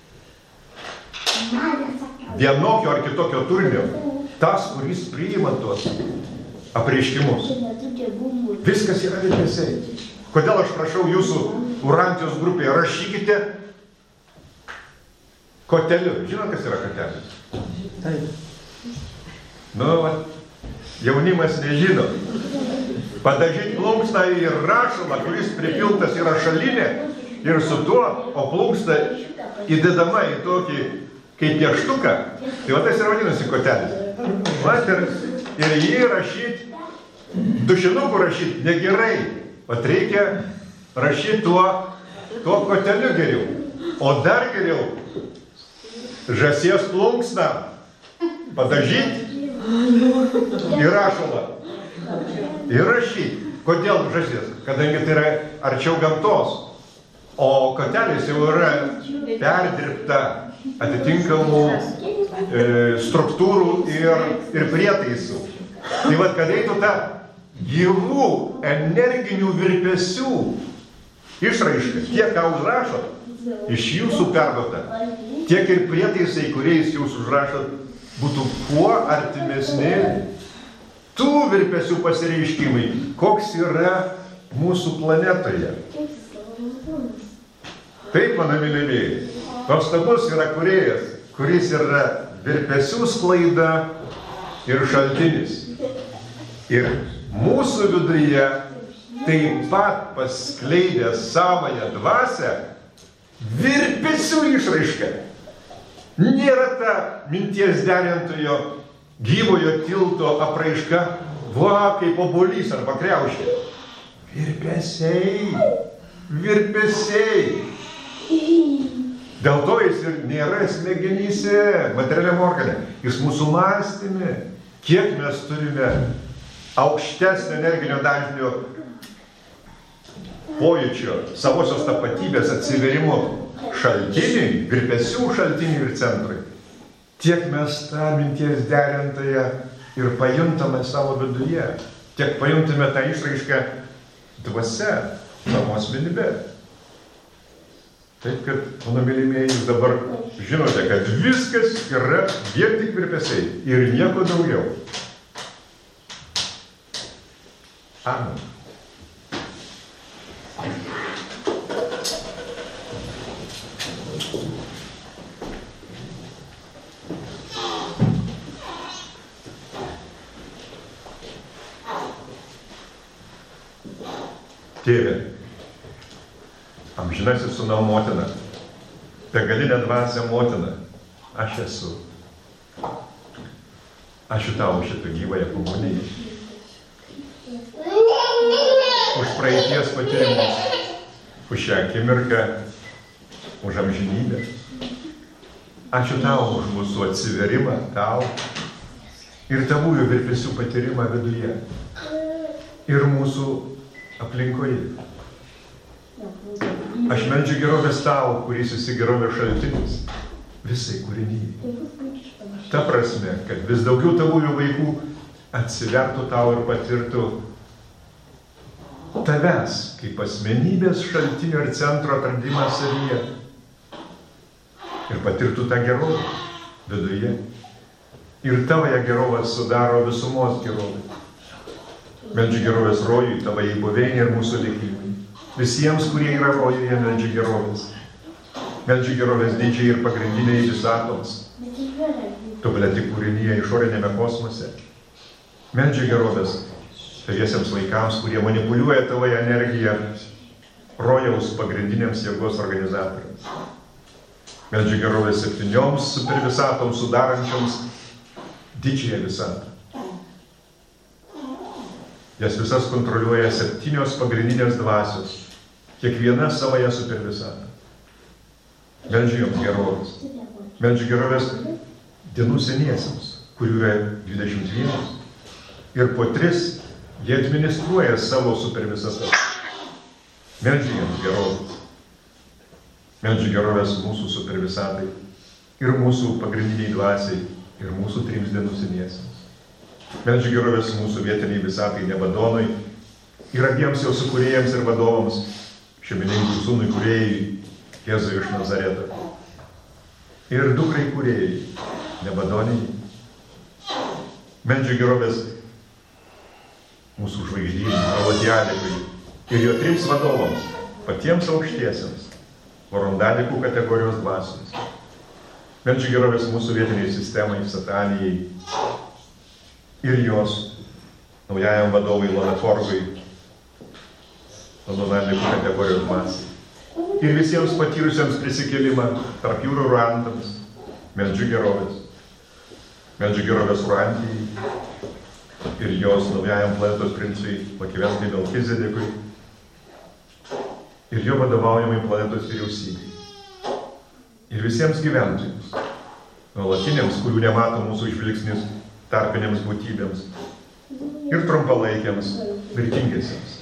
[SPEAKER 1] vienokio ar kitokio turinio, tas, kuris priima tuos apreiškimus. Viskas yra virpesiai. Kodėl aš prašau jūsų Urantijos grupėje, rašykite koteliu. Žinot, kas yra kotelis? Taip. Nu, va, jaunimas nežino. Padažyti plunksną į rašalą, kuris pripiltas yra šalinė, ir su tuo, o plunksna įdedama į tokį kaip pieštuką, tai va tas yra vadinasi kotelis. Vat ir, ir jį rašyti, dušinukų rašyti negerai, vat reikia rašyti tuo, tuo koteliu geriau. O dar geriau, žąsies plunksną padažyti į rašalą. Ir rašyti. Kodėl žąsies? Kadangi tai yra arčiau gamtos. O kotelis jau yra perdirbta atitinkamų e, struktūrų ir, ir prietaisų. Tai vad, kad eitų ta gyvų energinių virpesių išraiška, tiek ką užrašot, iš jūsų perduota, tiek ir prietaisai, kuriais jūs užrašot, būtų kuo artimesni tų virpesių pasireiškimai, koks yra mūsų planetoje. Taip, mano mylėmieji, nuostabus yra kūrėjas, kuris yra virpesių sklaida ir šaltinis. Ir mūsų viduje taip pat paskleidė savąją dvasią virpesių išraišką. Nėra ta minties derintojo gyvojo tilto apraiška, va, kaip obuolys arba kriaušė. Virpesiai, virpesiai. Dėl to jis ir nėra smegenyse, materialiam organe. Jis mūsų mąstyme, kiek mes turime aukštesnio energinio dažnio pojūčio, savosios tapatybės atsiverimo šaltiniai, virpesių šaltiniai ir centrai. Tiek mes tą minties derintąją ir pajuntame savo viduje, tiek pajuntame tą išraišką dvasia, savo asmenybė. Taip, kad, mano mylimieji, jūs dabar žinote, kad viskas yra vien tik virpesiai ir nieko daugiau. Amen. Tėve, amžinasis sūnau motina, begalinė dvasia motina, aš esu. Ačiū tau šitą gyvąją komuniją. Už praeities patyrimus, už šią akimirką už amžinybę. Ačiū tau už mūsų atsiverimą tau ir tavųjų virpesių patyrimą viduje ir mūsų aplinkoje. Aš meldžiu gerovės tau, kuris esi gerovės šaltinis visai kūrinyje. Ta prasme, kad vis daugiau tavųjų vaikų atsivertų tau ir patirtų tavęs kaip asmenybės šaltinio ir centro atradimą savyje. Ir patirtų tą gerovę viduje. Ir tavoje gerovę sudaro visumos gerovę. Meldžiu gerovės rojui, tavai buveinė ir mūsų likimai. Visiems, kurie yra rojuje, meldžiu gerovės. Meldžiu gerovės didžiai ir pagrindiniai visatoms. Tobulėti kūrinyje išorinėme kosmose. Meldžiu gerovės taviesiems vaikams, kurie manipuliuoja tavoje energiją rojaus pagrindiniams jėgos organizatoriams. Meldžiu gerovės septynioms supervisatoms sudarančioms didžiąją visatą. Jas visas kontroliuoja septynios pagrindinės dvasios, kiekviena savoje supervisatą. Meldžiu joms gerovės. Meldžiu gerovės dienų seniesiams, kurių yra dvidešimt vienas. Ir po tris jie administruoja savo supervisatas. Meldžiu jiems gerovės. Meldžiu gerovės mūsų supervisatai ir mūsų pagrindiniai dvasiai ir mūsų trims dienų seniesiams. Meldžiu gerovės mūsų vietiniai visatai Nebadonui ir abiems jo sukūrėjams ir vadovams, šeimininkų sūnui kūrėjai Jėzui iš Nazareto ir dukrai kūrėjai Nebadonijai. Meldžiu gerovės mūsų žvaigždynui Avodialikui ir jo trims vadovams, patiems aukštiesiems, Vorondalikų kategorijos dvasioms. Meldžiu gerovės mūsų vietiniai sistemai, Satanijai ir jos naujajam vadovui Lonaforgui, Vorondalikų kategorijos dvasiai. Ir visiems patyrusiems prisikėlimą tarp jūrų ruantams, meldžiu gerovės. Meldžiu gerovės Ruantijai ir jos naujajam planetos princui Makivenkai Melchizedekui ir jo vadovaujamai planetos vyriausybei. Ir visiems gyventojams, nuolatiniams, kurių nemato mūsų žvilgsnis, tarpinėms būtybėms ir trumpalaikiams, mirtingiesiems.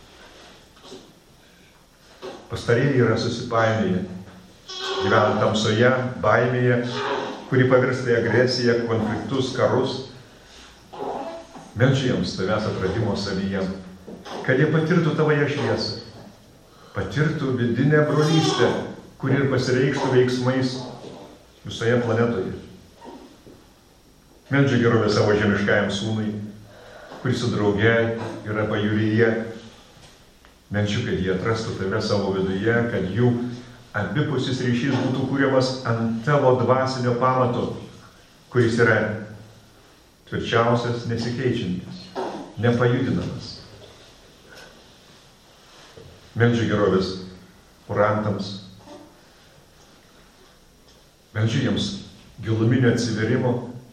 [SPEAKER 1] Pastarieji yra susipainioję, gyvena tamsoje, baimėje, kuri pavirsta į agresiją, konfliktus, karus. Meldžiu jiems tavęs atradimo savyje, kad jie patirtų tavoje šviesą. Patirtų vidinę brolystę, kuri ir pasireikštų veiksmais visoje planetoje. Meldžiu gerovę savo žemiškajam sūnui, kuris su drauge yra pajūryje. Meldžiu, kad jie atrastų tave savo viduje, kad jų abipusis ryšys būtų kūriamas ant tavo dvasinio pamato, kuris yra tvirčiausias, nesikeičiantis, nepajudinamas. Meldžiu gerovės urantams. Meldžiu jiems giluminio atsiverimo,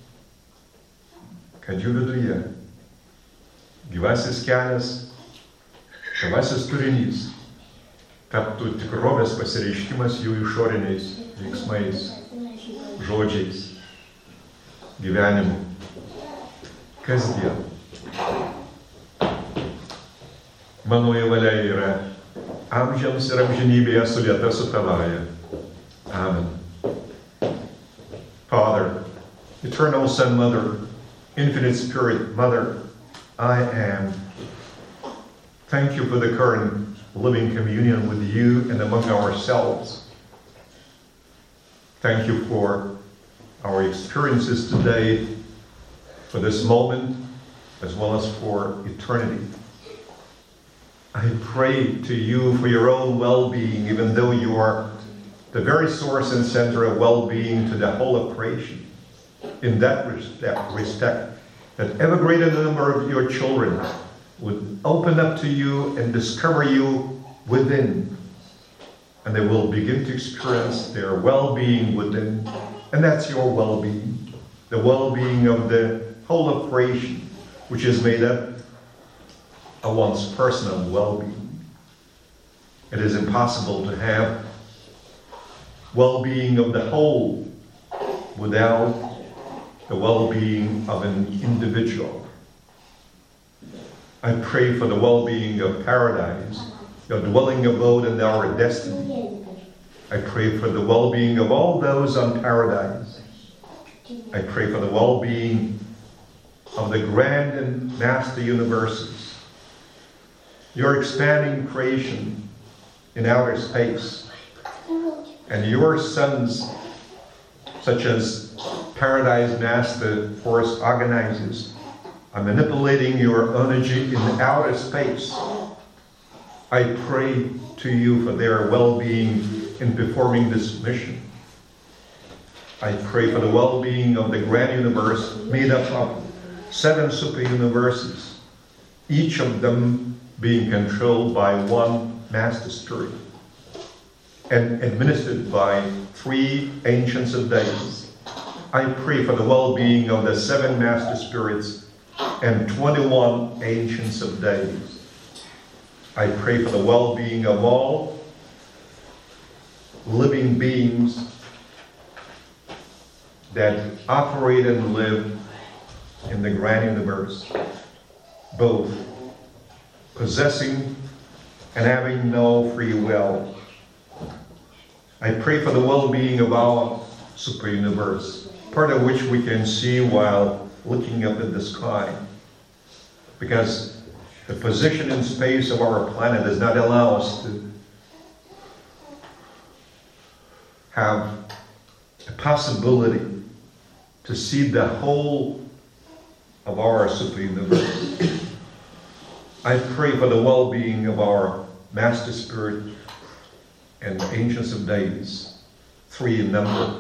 [SPEAKER 1] kad jų viduje gyvasis kelias, gyvasis turinys taptų tikrovės pasireiškimas jų išoriniais veiksmais, žodžiais, gyvenimu, kasdien. Mano valia yra amžiams ir amžinybėje sulieta su tavaja. Amen. Father, eternal Son, Mother, infinite Spirit, Mother, I am. Thank you for the current living communion with you and among ourselves. Thank you for our experiences today, for this moment, as well as for eternity. I pray to you for your own well-being, even though you are the very source and center of well-being to the whole of creation. In that respect, respect, that ever greater number of your children would open up to you and discover you within. And they will begin to experience their well-being within. And that's your well-being, the well-being of the whole of creation, which is made up of one's personal well-being. It is impossible to have well-being of the whole without the well-being of an individual. I pray for the well-being of paradise, your dwelling abode and our destiny. I pray for the well-being of all those on paradise. I pray for the well-being of the grand and master universes. Your expanding creation in outer space, and your sons, such as Paradise Master Force organizers, are manipulating your energy in outer space. I pray to you for their well-being in performing this mission. I pray for the well-being of the grand universe made up of seven super universes, each of them being controlled by one master spirit and administered by three ancients of days. I pray for the well-being of the seven master spirits and twenty-one ancients of days. I pray for the well-being of all living beings that operate and live in the grand universe, both possessing and having no free will. I pray for the well-being of our super universe, part of which we can see while looking up at the sky, because the position in space of our planet does not allow us to have a possibility to see the whole of our super universe. I pray for the well-being of our Master Spirit and the Ancients of Days, three in number.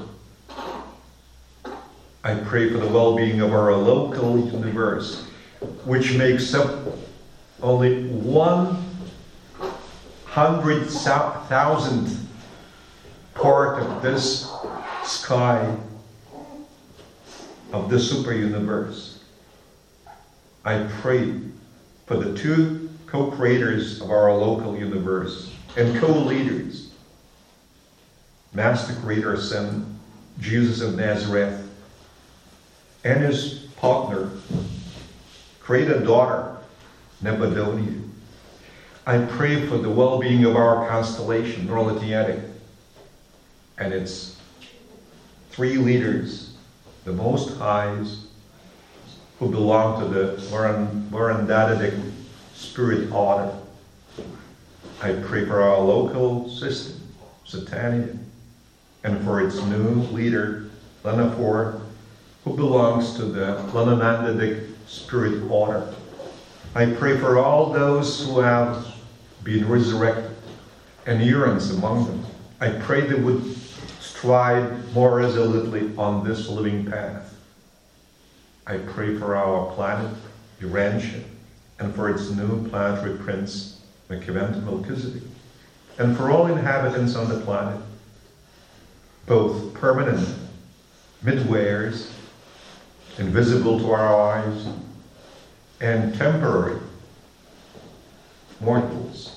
[SPEAKER 1] I pray for the well-being of our local universe, which makes up only one hundred thousandth part of this sky of the super universe. I pray for the two co-creators of our local universe and co-leaders, Master Creator Son, Jesus of Nazareth, and his partner, Creator Daughter, Nebuchadnezzar. I pray for the well-being of our constellation, Norlatiatic, and its three leaders, the Most Highs, who belong to the Varandadic spirit order. I pray for our local system, Satania, and for its new leader, Lenafor, who belongs to the Lenanandic spirit order. I pray for all those who have been resurrected, and Urans among them. I pray they would stride more resolutely on this living path. I pray for our planet, Urantia, and for its new planetary prince, Melchizedek, and for all inhabitants on the planet, both permanent, midwares, invisible to our eyes, and temporary, mortals.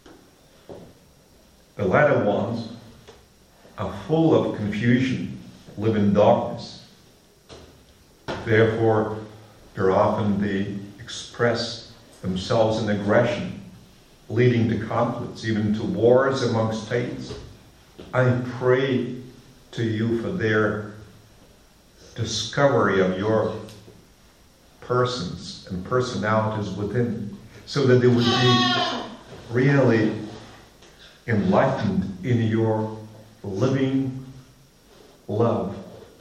[SPEAKER 1] The latter ones are full of confusion, live in darkness. Therefore, very often they express themselves in aggression, leading to conflicts, even to wars among states. I pray to you for their discovery of your persons and personalities within, so that they would be really enlightened in your living love,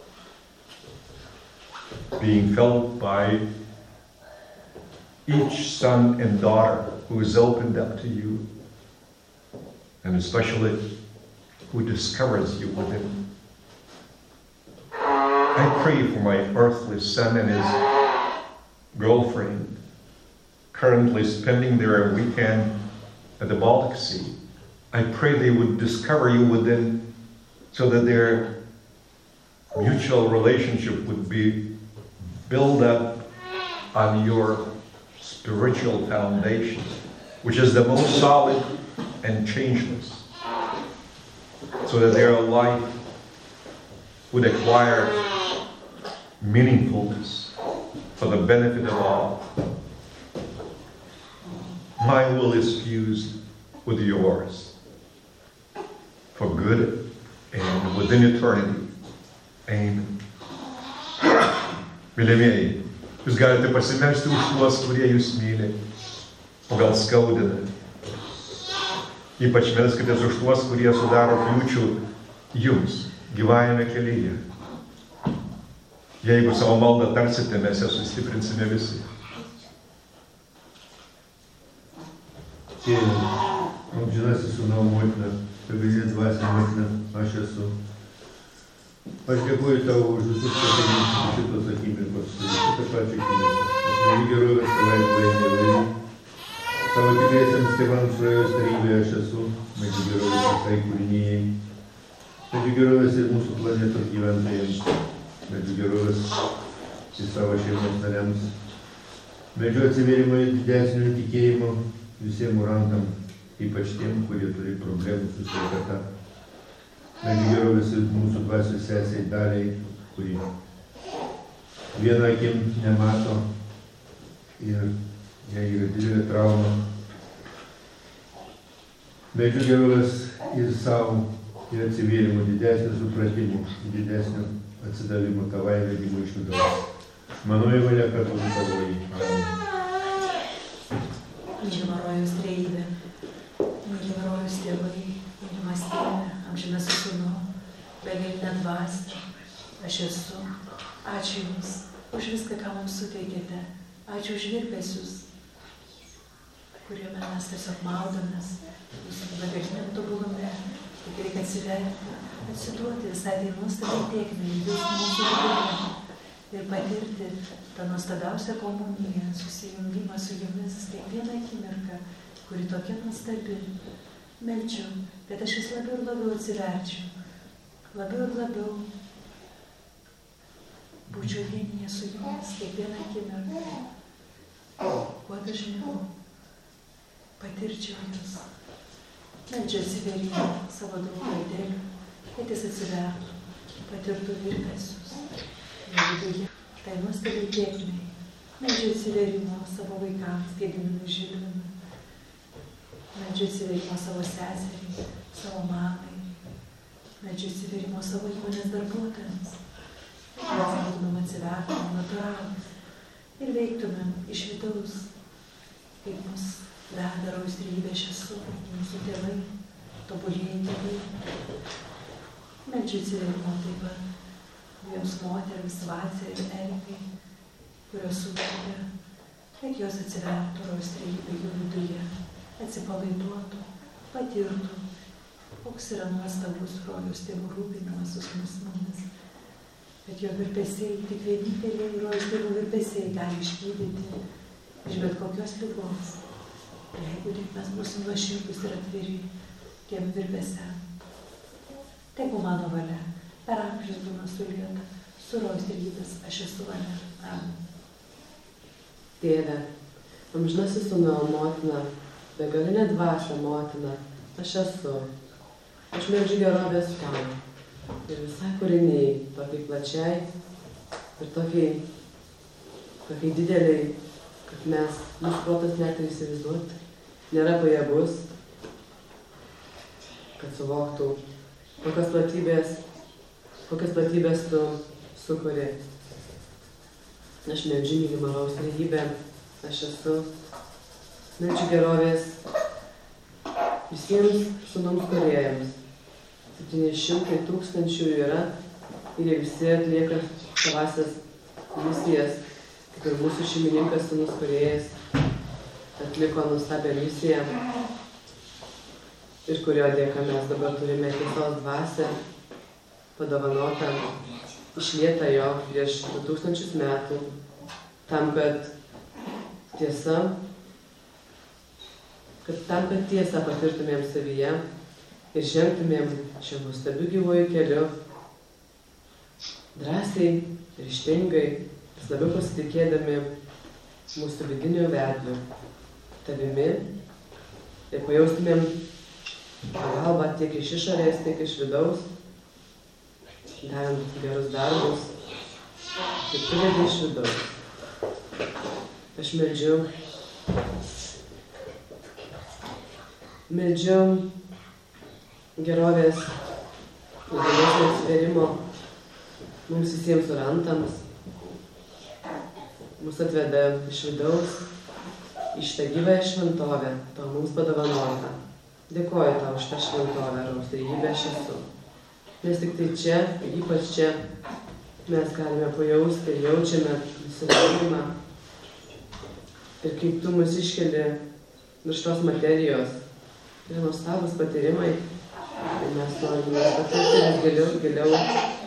[SPEAKER 1] being felt by each son and daughter who is opened up to you, and especially who discovers you within. I pray for my earthly son and his girlfriend, currently spending their weekend at the Baltic Sea. I pray they would discover you within, so that their mutual relationship would be built up on your spiritual foundation, which is the most solid and changeless. so that their life would acquire meaningfulness for the benefit of all. My will is fused with yours for good and within eternity. Amen. Mylimieji, jūs galite pasimelsti už tuos, kurie jūs myli, o gal skaudina. Ypač melskitės už tuos, kurie sudaro kliūčių jums gyvajame kelyje. Jeigu savo maldą tarsite, mes ją sustiprinsime visi.
[SPEAKER 2] Tėve, amžinasis sūnau motina, pagrindinė dvasinė motina, aš esu. Aš dėkuoju tau už visus patarimus šitos akimirkos, už šitą pačią akimirką. Aš nelyg gerovės tavai dvainė. Savo tikriesiams tėvams rajos tarybėje aš esu, medžių gerovės visai kūrinėjai, medžių gerovės ir mūsų planetos gyventojams, medžių gerovės ir savo šeimos nariams, medžių atsivėrimo ir didesnio tikėjimo visiems murantam, ypač tiem, kurie turi problemų su sveikata. Medžių gerovės ir mūsų dvasios sesiai Daliai, kuri vieną akim nemato ir jai yra didelė trauma. Medžių gerovės ir savo ir atsivėrimo didesnio supratimo, didesnio atsidavimo tavai vedimo iš vidaus. Manoji valia, kad būtų tavoji. Amen.
[SPEAKER 3] Mylima rojaus trejybė, mylima rojaus tėvai, mylimas tėve, amžinasis sūnau, begalinė dvasia, aš esu. Ačiū Jums už viską, ką mums suteikėte. Ačiū už virpesius, kuriame mes tiesiog maudomės, Jūsų begaliniam tobulume. Tik reikia atsiverti, atsiduoti visai tai nuostabiai tėkmei, Jūs mūsų viduje ir patirti tą nuostabiausią komuniją, susijungimą su Jumis kiekvieną akimirką, kuri tokia nuostabi. Meldžiu, kad aš vis labiau ir labiau atsiverčiau, labiau ir labiau būčiau vienyje su Jumis kiekvieną akimirką. Kuo dažniau patirčiau Jūs. Meldžiu atsiverimo savo draugui dėliu, kad jis atsivertų, patirtų virpesius. Jo viduje, tai nuostabiai tėkmei. Meldžiu atsiverimo savo vaikams, Gediminui Žilvinui. Meldžiu atsiverimo savo seseriai, savo mamai. Meldžiu atsiverimo savo įmonės darbuotojams. Mes būtumėm atsivertumėm natūralus ir veiktumėm iš vidaus, kaip mus veda rojaus trejybė aš esu, mūsų tėvai, tobulieji tėvai. Meldžiu atsiverimo taip pat dviems moterims, Vaciai ir Erikai, kurios suvokė, kad jos atsivertų rojaus trejybė jų viduje, atsipalaiduotų, patirtų, koks yra nuostabus rojaus tėvų rūpinimasis mumis. Bet jo virpesiai, tik vieninteliai rojaus tėvų virpesiai gali išgydyti iš bet kokios ligos. Jeigu tik mes būsim nuoširdūs ir atviri tiem virpesiam. Tegu mano valia, per amžius būna sulieta, su rojaus trejybės aš esu valia. Amen.
[SPEAKER 6] Tėve, amžinasis sūnau motina, begalinė dvasia motina, aš esu. Aš meldžiu gerovės tau. Ir visai kūriniai, tokiai plačiai ir tokiai, tokiai dideliai, kad mes, mūsų protas net ir įsivaizduoti, nėra pajėgus, kad suvoktų, kokias platybės, kokias platybės tu sukuri. Aš meldžiu mylimą rojaus trejybę, aš esu. Meldžiu gerovės visiems sūnums kūrėjams. septyni šimtai tūkstančių yra ir jie visi atlieka savasias misijas, kaip ir mūsų šeimininkas sūnus kūrėjas atliko nuostabią misiją ir kurio dėka mes dabar turime tiesos dvasią padovanotą, išlietą jo prieš du tūkstančius metų, tam, kad tiesa, kad tam, kad tiesą patirtumėm savyje ir žengtumėm šiuo nuostabiu gyvuoju keliu, drąsiai, ryžtingai, vis labiau pasitikėdami mūsų vidinio vedliu, tavimi, ir pajaustumėm pagalbą tiek iš išorės, tiek iš vidaus, darant gerus darbus, kaip tu vedi iš vidaus. Aš meldžiu, meldžiu gerovės, didesnio atsivėrimo mums visiems surantams, mus atveda iš vidaus, į šitą gyvąją šventovę, to mums padovanota. Dėkoju tau už tą šventovę, Rojaus trejybę aš esu. Nes tik tai čia, ypač čia, mes galime pajausti ir jaučiame nusileidimą. Ir kaip tu mus iškeli virš tos materijos, ir nuostabūs patyrimai, ir mes norime patirti vis giliau, giliau.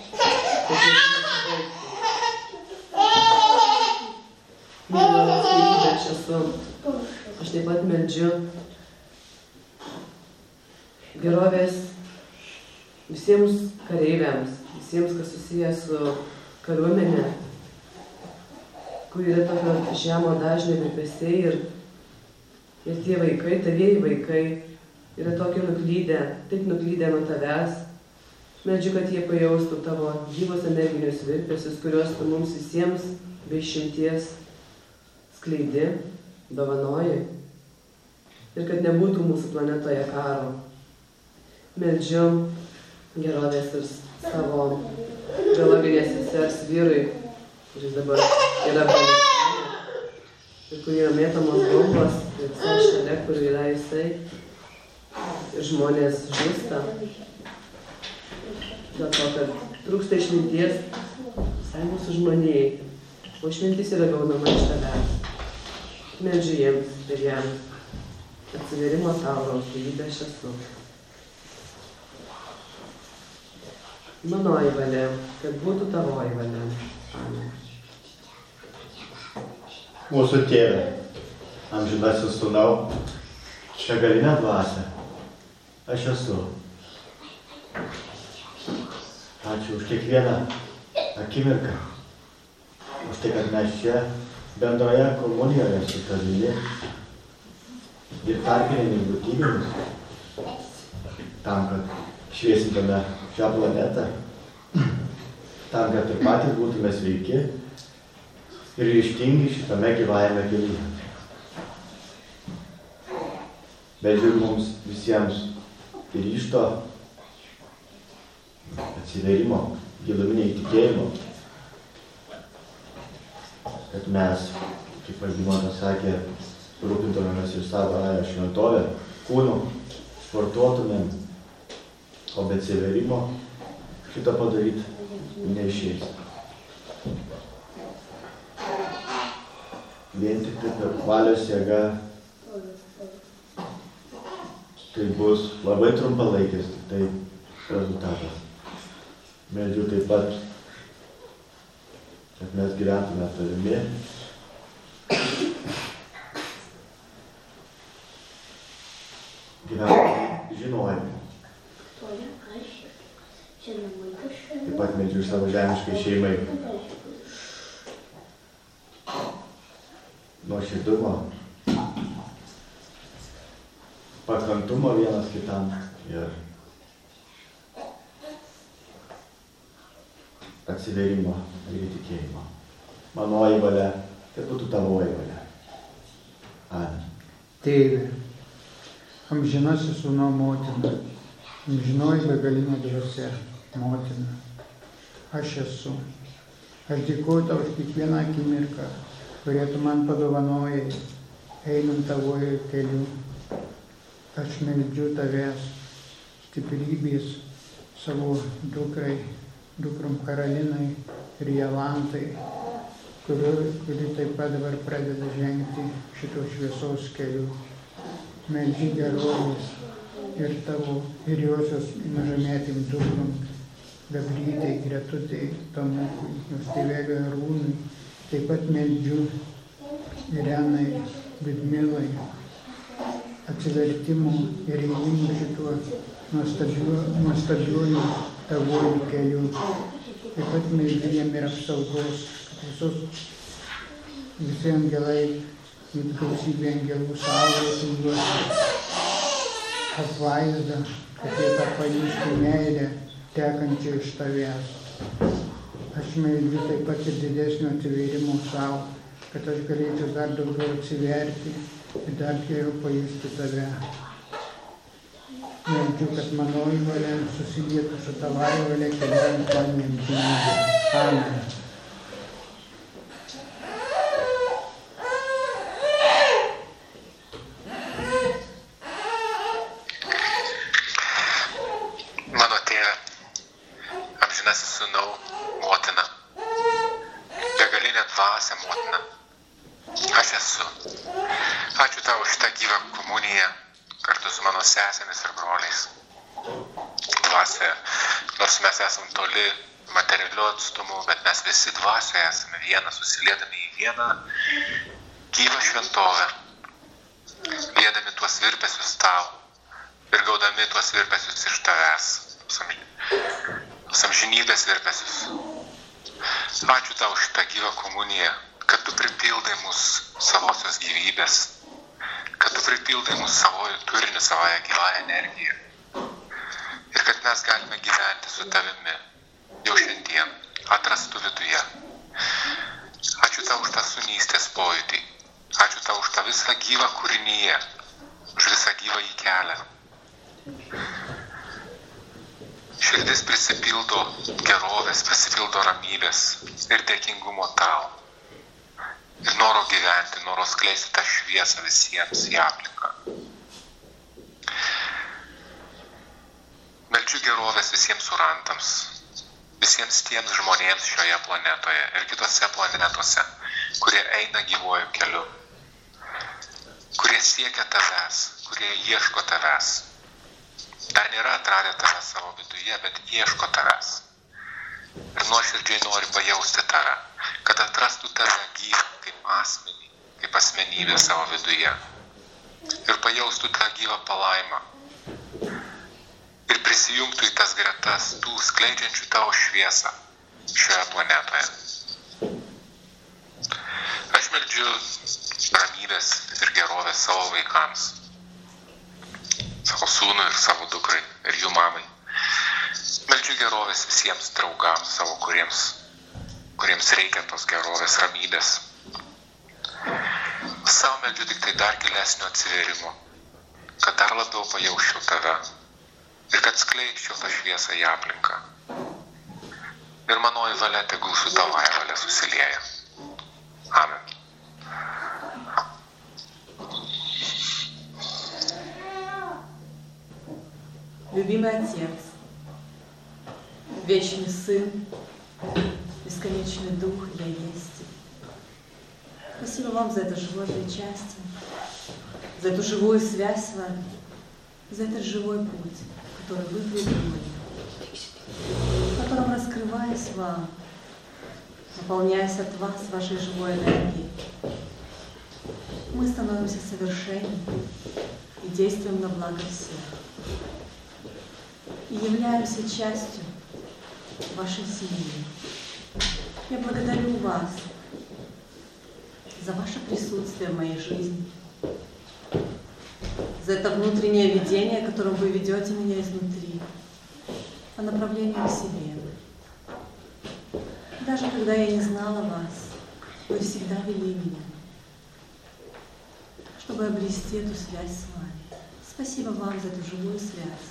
[SPEAKER 6] Mylimas trejybė aš esu. Aš taip pat meldžiu gerovės visiems kareiviams, visiems, kas susijęs su kariuomenė, kur yra tokio žemo dažnio virpesiai ir, ir tie vaikai, tavieji vaikai, yra tokie nuklydę, taip nuklydę nuo tavęs. Meldžiu, kad jie pajaustų tavo gyvos energinius virpesius, kuriuos tu mums visiems be išimties skleidi, dovanoji. Ir kad nebūtų mūsų planetoje karo. Meldžiu gerovės ir savo biologinės sesers vyrui, kuris dabar yra Afganistane, ir kur yra mėtamos bombos, ir visai šalia, kur yra jisai, ir žmonės žūsta. Dėl to, kad trūksta išminties visai mūsų žmonijai, o išmintis yra gaunama iš tavęs. Meldžiu jiems ir jiems atsivėrimo tau, Rojaus trejybė aš esu. Manoji valia, kad būtų tavoji valia. Amen.
[SPEAKER 4] Mūsų tėve, amžinasis sūnau, begalinė dvasia, aš esu. Ačiū už kiekvieną akimirką, už tai, kad mes čia bendroje komunijoje su tavimi ir tarpinėmis būtybėmis, tam, kad šviesintume šią planetą, tam, kad ir patys būtume sveiki ir ryžtingi šitame gyvajame kelyje. Meldžiu mums visiems ir ryžto, atsivėrimo, giluminio įtikėjimo, kad mes, kaip Algimantas sakė, rūpintumėmės ir savo šventovę, kūnų, sportuotumėm, o be atsivėrimo šitą padaryti neišeis. Vien tik tai per valios jėga tai bus labai trumpalaikis tai rezultatas. Meldžiu taip pat, kad mes gyventume tavimi, gyventume žinojimu. Taip pat meldžiu iš savo žemiškai šeimai nuoširdumo, pakantumo vienas kitam ir atsivėrimo ir įtikėjimo. Manoji valia, kad būtų tavoji valia. Amen.
[SPEAKER 7] Tėve, amžinasis sūnau motina, amžinoji begalinė dvasia, motina, aš esu. Aš dėkoju tau už kiekvieną akimirką, kurią tu man padovanojai, einant tavojo keliu. Aš meldžiu tavęs stiprybės savo dukrai, dukrom Karolinai ir Jolantai, kuri, kuri taip pat dabar pradeda žengti šito šviesos keliu. Meldžiu gerovės ir tavo ir josios mažametėm dukrom, Gabrytei, Gretutei, Tomukui, jos tėveliui Arūnui. Taip pat meldžiu Irenai, Liudmilai, atsivertimo ir ėjimų šituo nuostabiuoju tavojų keliu. Taip pat meldžiu jiem ir apsaugos, kad visos, visi angelai, kaip gausybė angelų saugotų juos. apvaizdą, kad jie tą pajusti meilę tekančią iš tavęs. Aš meldžiu taip pat ir didesnio atsivėrimo savo, kad aš galėčiau dar daugiau atsiverti ir dar geriau pajusti tave. Meldžiu, kad manoji valia susilietų su tavąja valia keliaujant man į amžinybę. Amen.
[SPEAKER 8] Mano tėve, amžinasis sūnau, motina, begalinė dvasia motina, aš esu. Ačiū tau už tą gyvą komuniją kartu su mano sesėmis ir broliais. Dvasia, nors mes esam toli materialiu atstumu, bet mes visi dvasioje esame vieną, susiliedami į vieną gyvą šventovę, liedami tuos virpesius tau ir gaudami tuos virpesius iš tavęs, tuos amžinybės virpesius. Ačiū tau už tą gyvą komuniją, kad tu pripildai mus savosios gyvybės, kad tu pripildai mūsų savojų turinį, savąją gyvąją energiją. Ir kad mes galime gyventi su tavimi jau šiandien, atrastų viduje. Ačiū tau už tą sunystės pojūtį. Ačiū tau už tą visą gyvą kūrinyje, už visą gyvą į kelią. Širdis prisipildo gerovės, prisipildo ramybės ir dėkingumo tau. Ir noro gyventi, noro skleisti tą šviesą visiems į aplinką. Meldžiu gerovės visiems surantams, visiems tiems žmonėms šioje planetoje ir kitose planetose, kurie eina gyvuoju keliu, kurie siekia tavęs, kurie ieško tavęs. Dar nėra atradę tavęs savo viduje, bet ieško tavęs. Ir nuoširdžiai nori pajausti tave, kad atrastų tave gyvą kaip asmenį, kaip asmenybę savo viduje. Ir pajaustų tą gyvą palaimą. Ir prisijungtų į tas gretas tų skleidžiančių tavo šviesą šioje planetoje. Aš meldžiu ramybės ir gerovės savo vaikams, savo sūnui ir savo dukrai ir jų mamai. Meldžiu gerovės visiems draugams savo, kuriems, kuriems reikia tos gerovės, ramybės. Savo meldžiu tik tai dar gilesnio atsivėrimo, kad dar labiau pajausčiau tave ir kad skleidčiau tą šviesą į aplinką. Ir manoji valia tegul su tavąja valia susilieja. Amen.
[SPEAKER 3] Любимый Отец, Вечный Сын, Бесконечный Дух, Я есть. Спасибо вам за это живое причастие, за эту живую связь с вами, за этот живой путь, который вы придумали, в котором, раскрываясь вам, наполняясь от вас, вашей живой энергией, мы становимся совершенными и действуем на благо всех. И являемся частью вашей семьи. Я благодарю вас за ваше присутствие в моей жизни, за это внутреннее видение, которым вы ведете меня изнутри, по направлению к себе. Даже когда я не знала вас, вы всегда вели меня, чтобы обрести эту связь с вами. Спасибо вам за эту живую связь.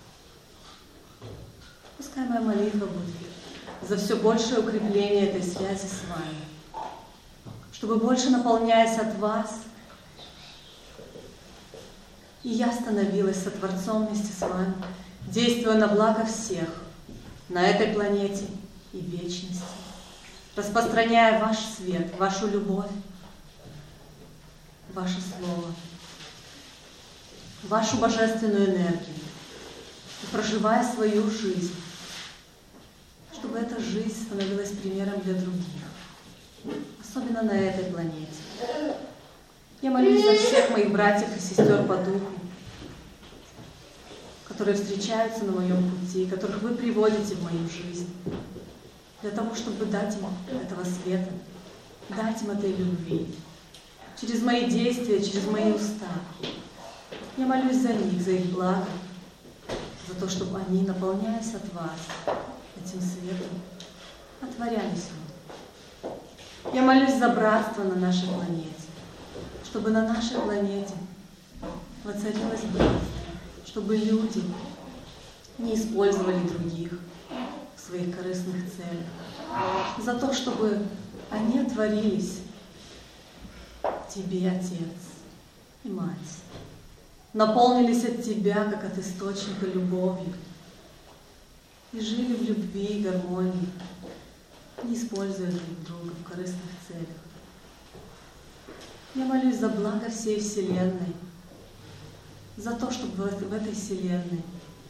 [SPEAKER 3] Пускай моя молитва будет за все большее укрепление этой связи с вами, чтобы больше наполняясь от вас, и я становилась сотворцом вместе с вами, действуя на благо всех на этой планете и в вечности, распространяя ваш свет, вашу любовь, ваше слово, вашу божественную энергию, и проживая свою жизнь, чтобы эта жизнь становилась примером для других, особенно на этой планете. Я молюсь за всех моих братьев и сестер по духу, которые встречаются на моем пути, которых вы приводите в мою жизнь, для того, чтобы дать им этого света, дать им этой любви, через мои действия, через мои уста. Я молюсь за них, за их благо, за то, чтобы они, наполняясь от вас, этим светом, отворялись вам. Я молюсь за братство на нашей планете, чтобы на нашей планете воцарилось братство, чтобы люди не использовали других в своих корыстных целях, за то, чтобы они отворились Тебе, Отец и Мать, наполнились от Тебя, как от источника, любовью, и жили в любви и гармонии, не используя друг друга в корыстных целях. Я молюсь за благо всей Вселенной, за то, чтобы в этой Вселенной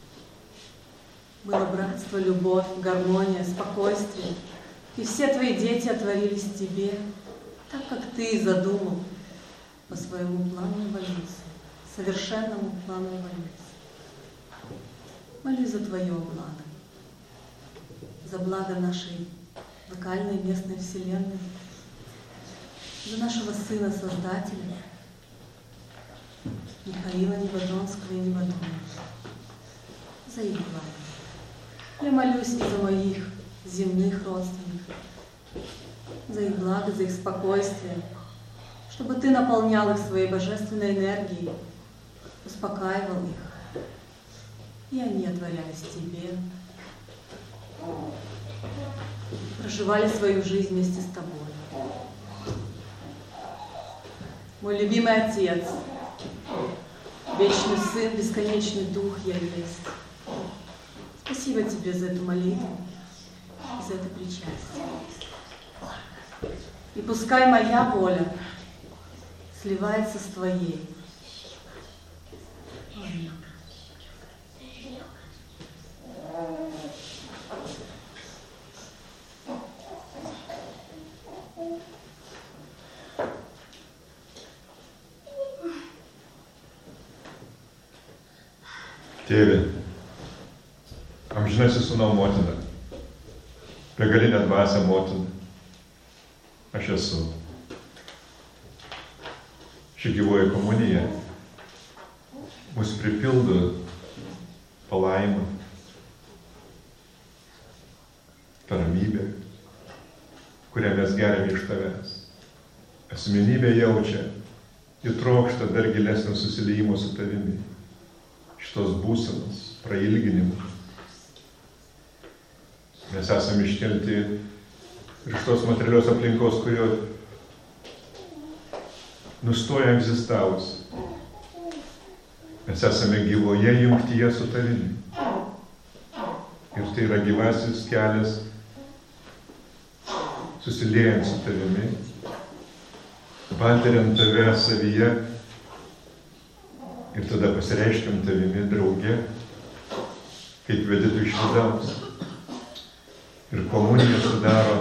[SPEAKER 3] было братство, любовь, гармония, спокойствие, и все Твои дети отворились Тебе, так, как Ты задумал по своему плану эволюции, совершенному плану эволюции. Молюсь за Твое благо, за благо нашей локальной местной Вселенной, за нашего Сына Создателя, Михаила Невадонского и Невадона, за их благо. Я молюсь и за моих земных родственников, за их благо, за их спокойствие, чтобы Ты наполнял их своей божественной энергией, успокаивал их, и они отворялись Тебе, проживали свою жизнь вместе с Тобой. Мой любимый Отец, вечный Сын, бесконечный Дух я есть. Спасибо Тебе за эту молитву и за это причастие. И пускай моя воля сливается с Твоей. Аминь.
[SPEAKER 1] Tėve, amžinasis Sūnau motina, begalinė dvasia motina, aš esu. Ši gyvoji komunija mus pripildo palaimą, tą ramybę, kurią mes geriame iš Tavęs. Asmenybė jaučia ir trokšta dar gilesnio susiliejimo su Tavimi, šitos būsenos, prailginimo. Mes esame iškelti iš tos materialios aplinkos, kurio nustoja egzistavus. Mes esame gyvoje jungtyje su Tavimi. Ir tai yra gyvasis kelias susiliejant su Tavimi, patiriant Tave savyje ir tada pasireiškiam Tavimi drauge, kaip vedi Tu iš vidaus. Ir komunija sudaro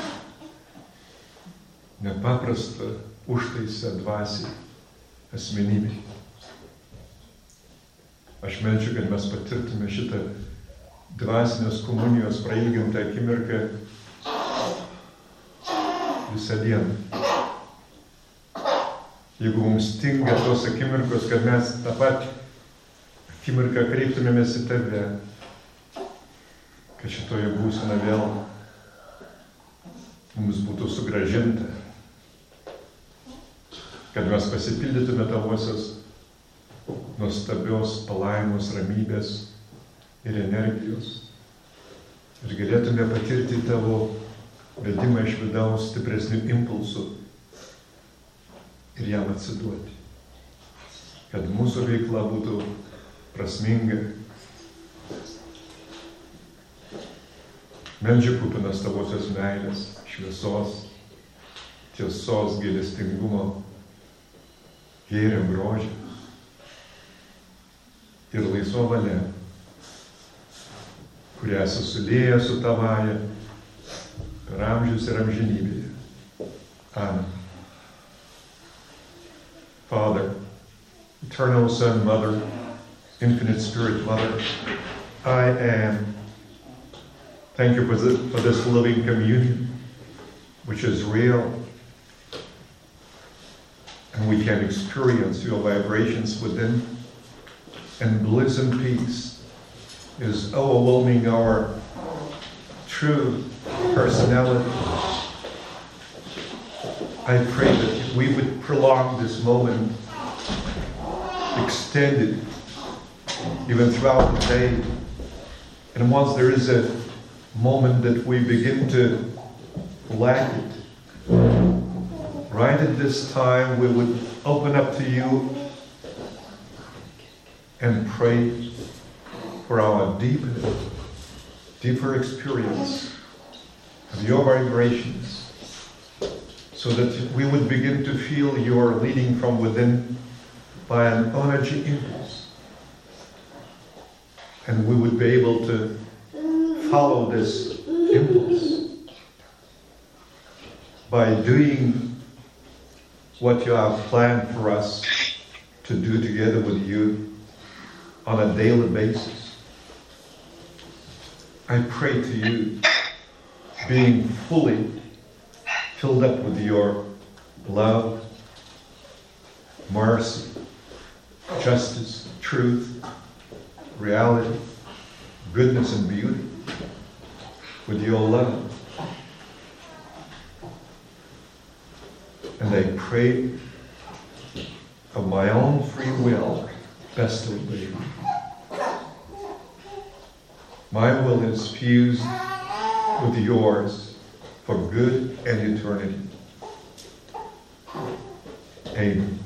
[SPEAKER 1] nepaprastą užtaisą dvasiai, asmenybei. Aš meldžiu, kad mes patirtume šitą dvasinės komunijos prailgintą akimirką visą dieną. Jeigu mums stinga tos akimirkos, kad mes tą pat akimirką kreiptumėmės į Tave, kad šitoje būsena vėl mums būtų sugrąžinta, kad mes pasipildytume Tavosios nuostabios palaimos, ramybės ir energijos ir galėtume patirti Tavo vedimą iš vidaus stipresnių impulsų ir jam atsiduoti, kad mūsų veikla būtų prasminga. Meldžiu kupinas Tavosios meilės, šviesos, tiesos, gailestingumo, gėrio, grožio ir laisva valia, kurią susilieja su Tavąja per amžius ir amžinybėje. Amen. Father, eternal Son, Mother, infinite Spirit, Mother, I am. Thank you for, the, for this living communion, which is real, and we can experience your vibrations within, and bliss and peace is overwhelming our true personality. I pray that we would prolong this moment, extend it even throughout the day. And once there is a moment that we begin to lack it, right at this time we would open up to you and pray for our deeper, deeper experience of your vibrations, so that we would begin to feel your leading from within by an energy impulse. And we would be able to follow this impulse by doing what you have planned for us to do together with you on a daily basis. I pray to you, being fully filled up with your love, mercy, justice, truth, reality, goodness and beauty, with your love. And I pray of my own free will, best of me. My will is fused with yours for good and eternity. Amen.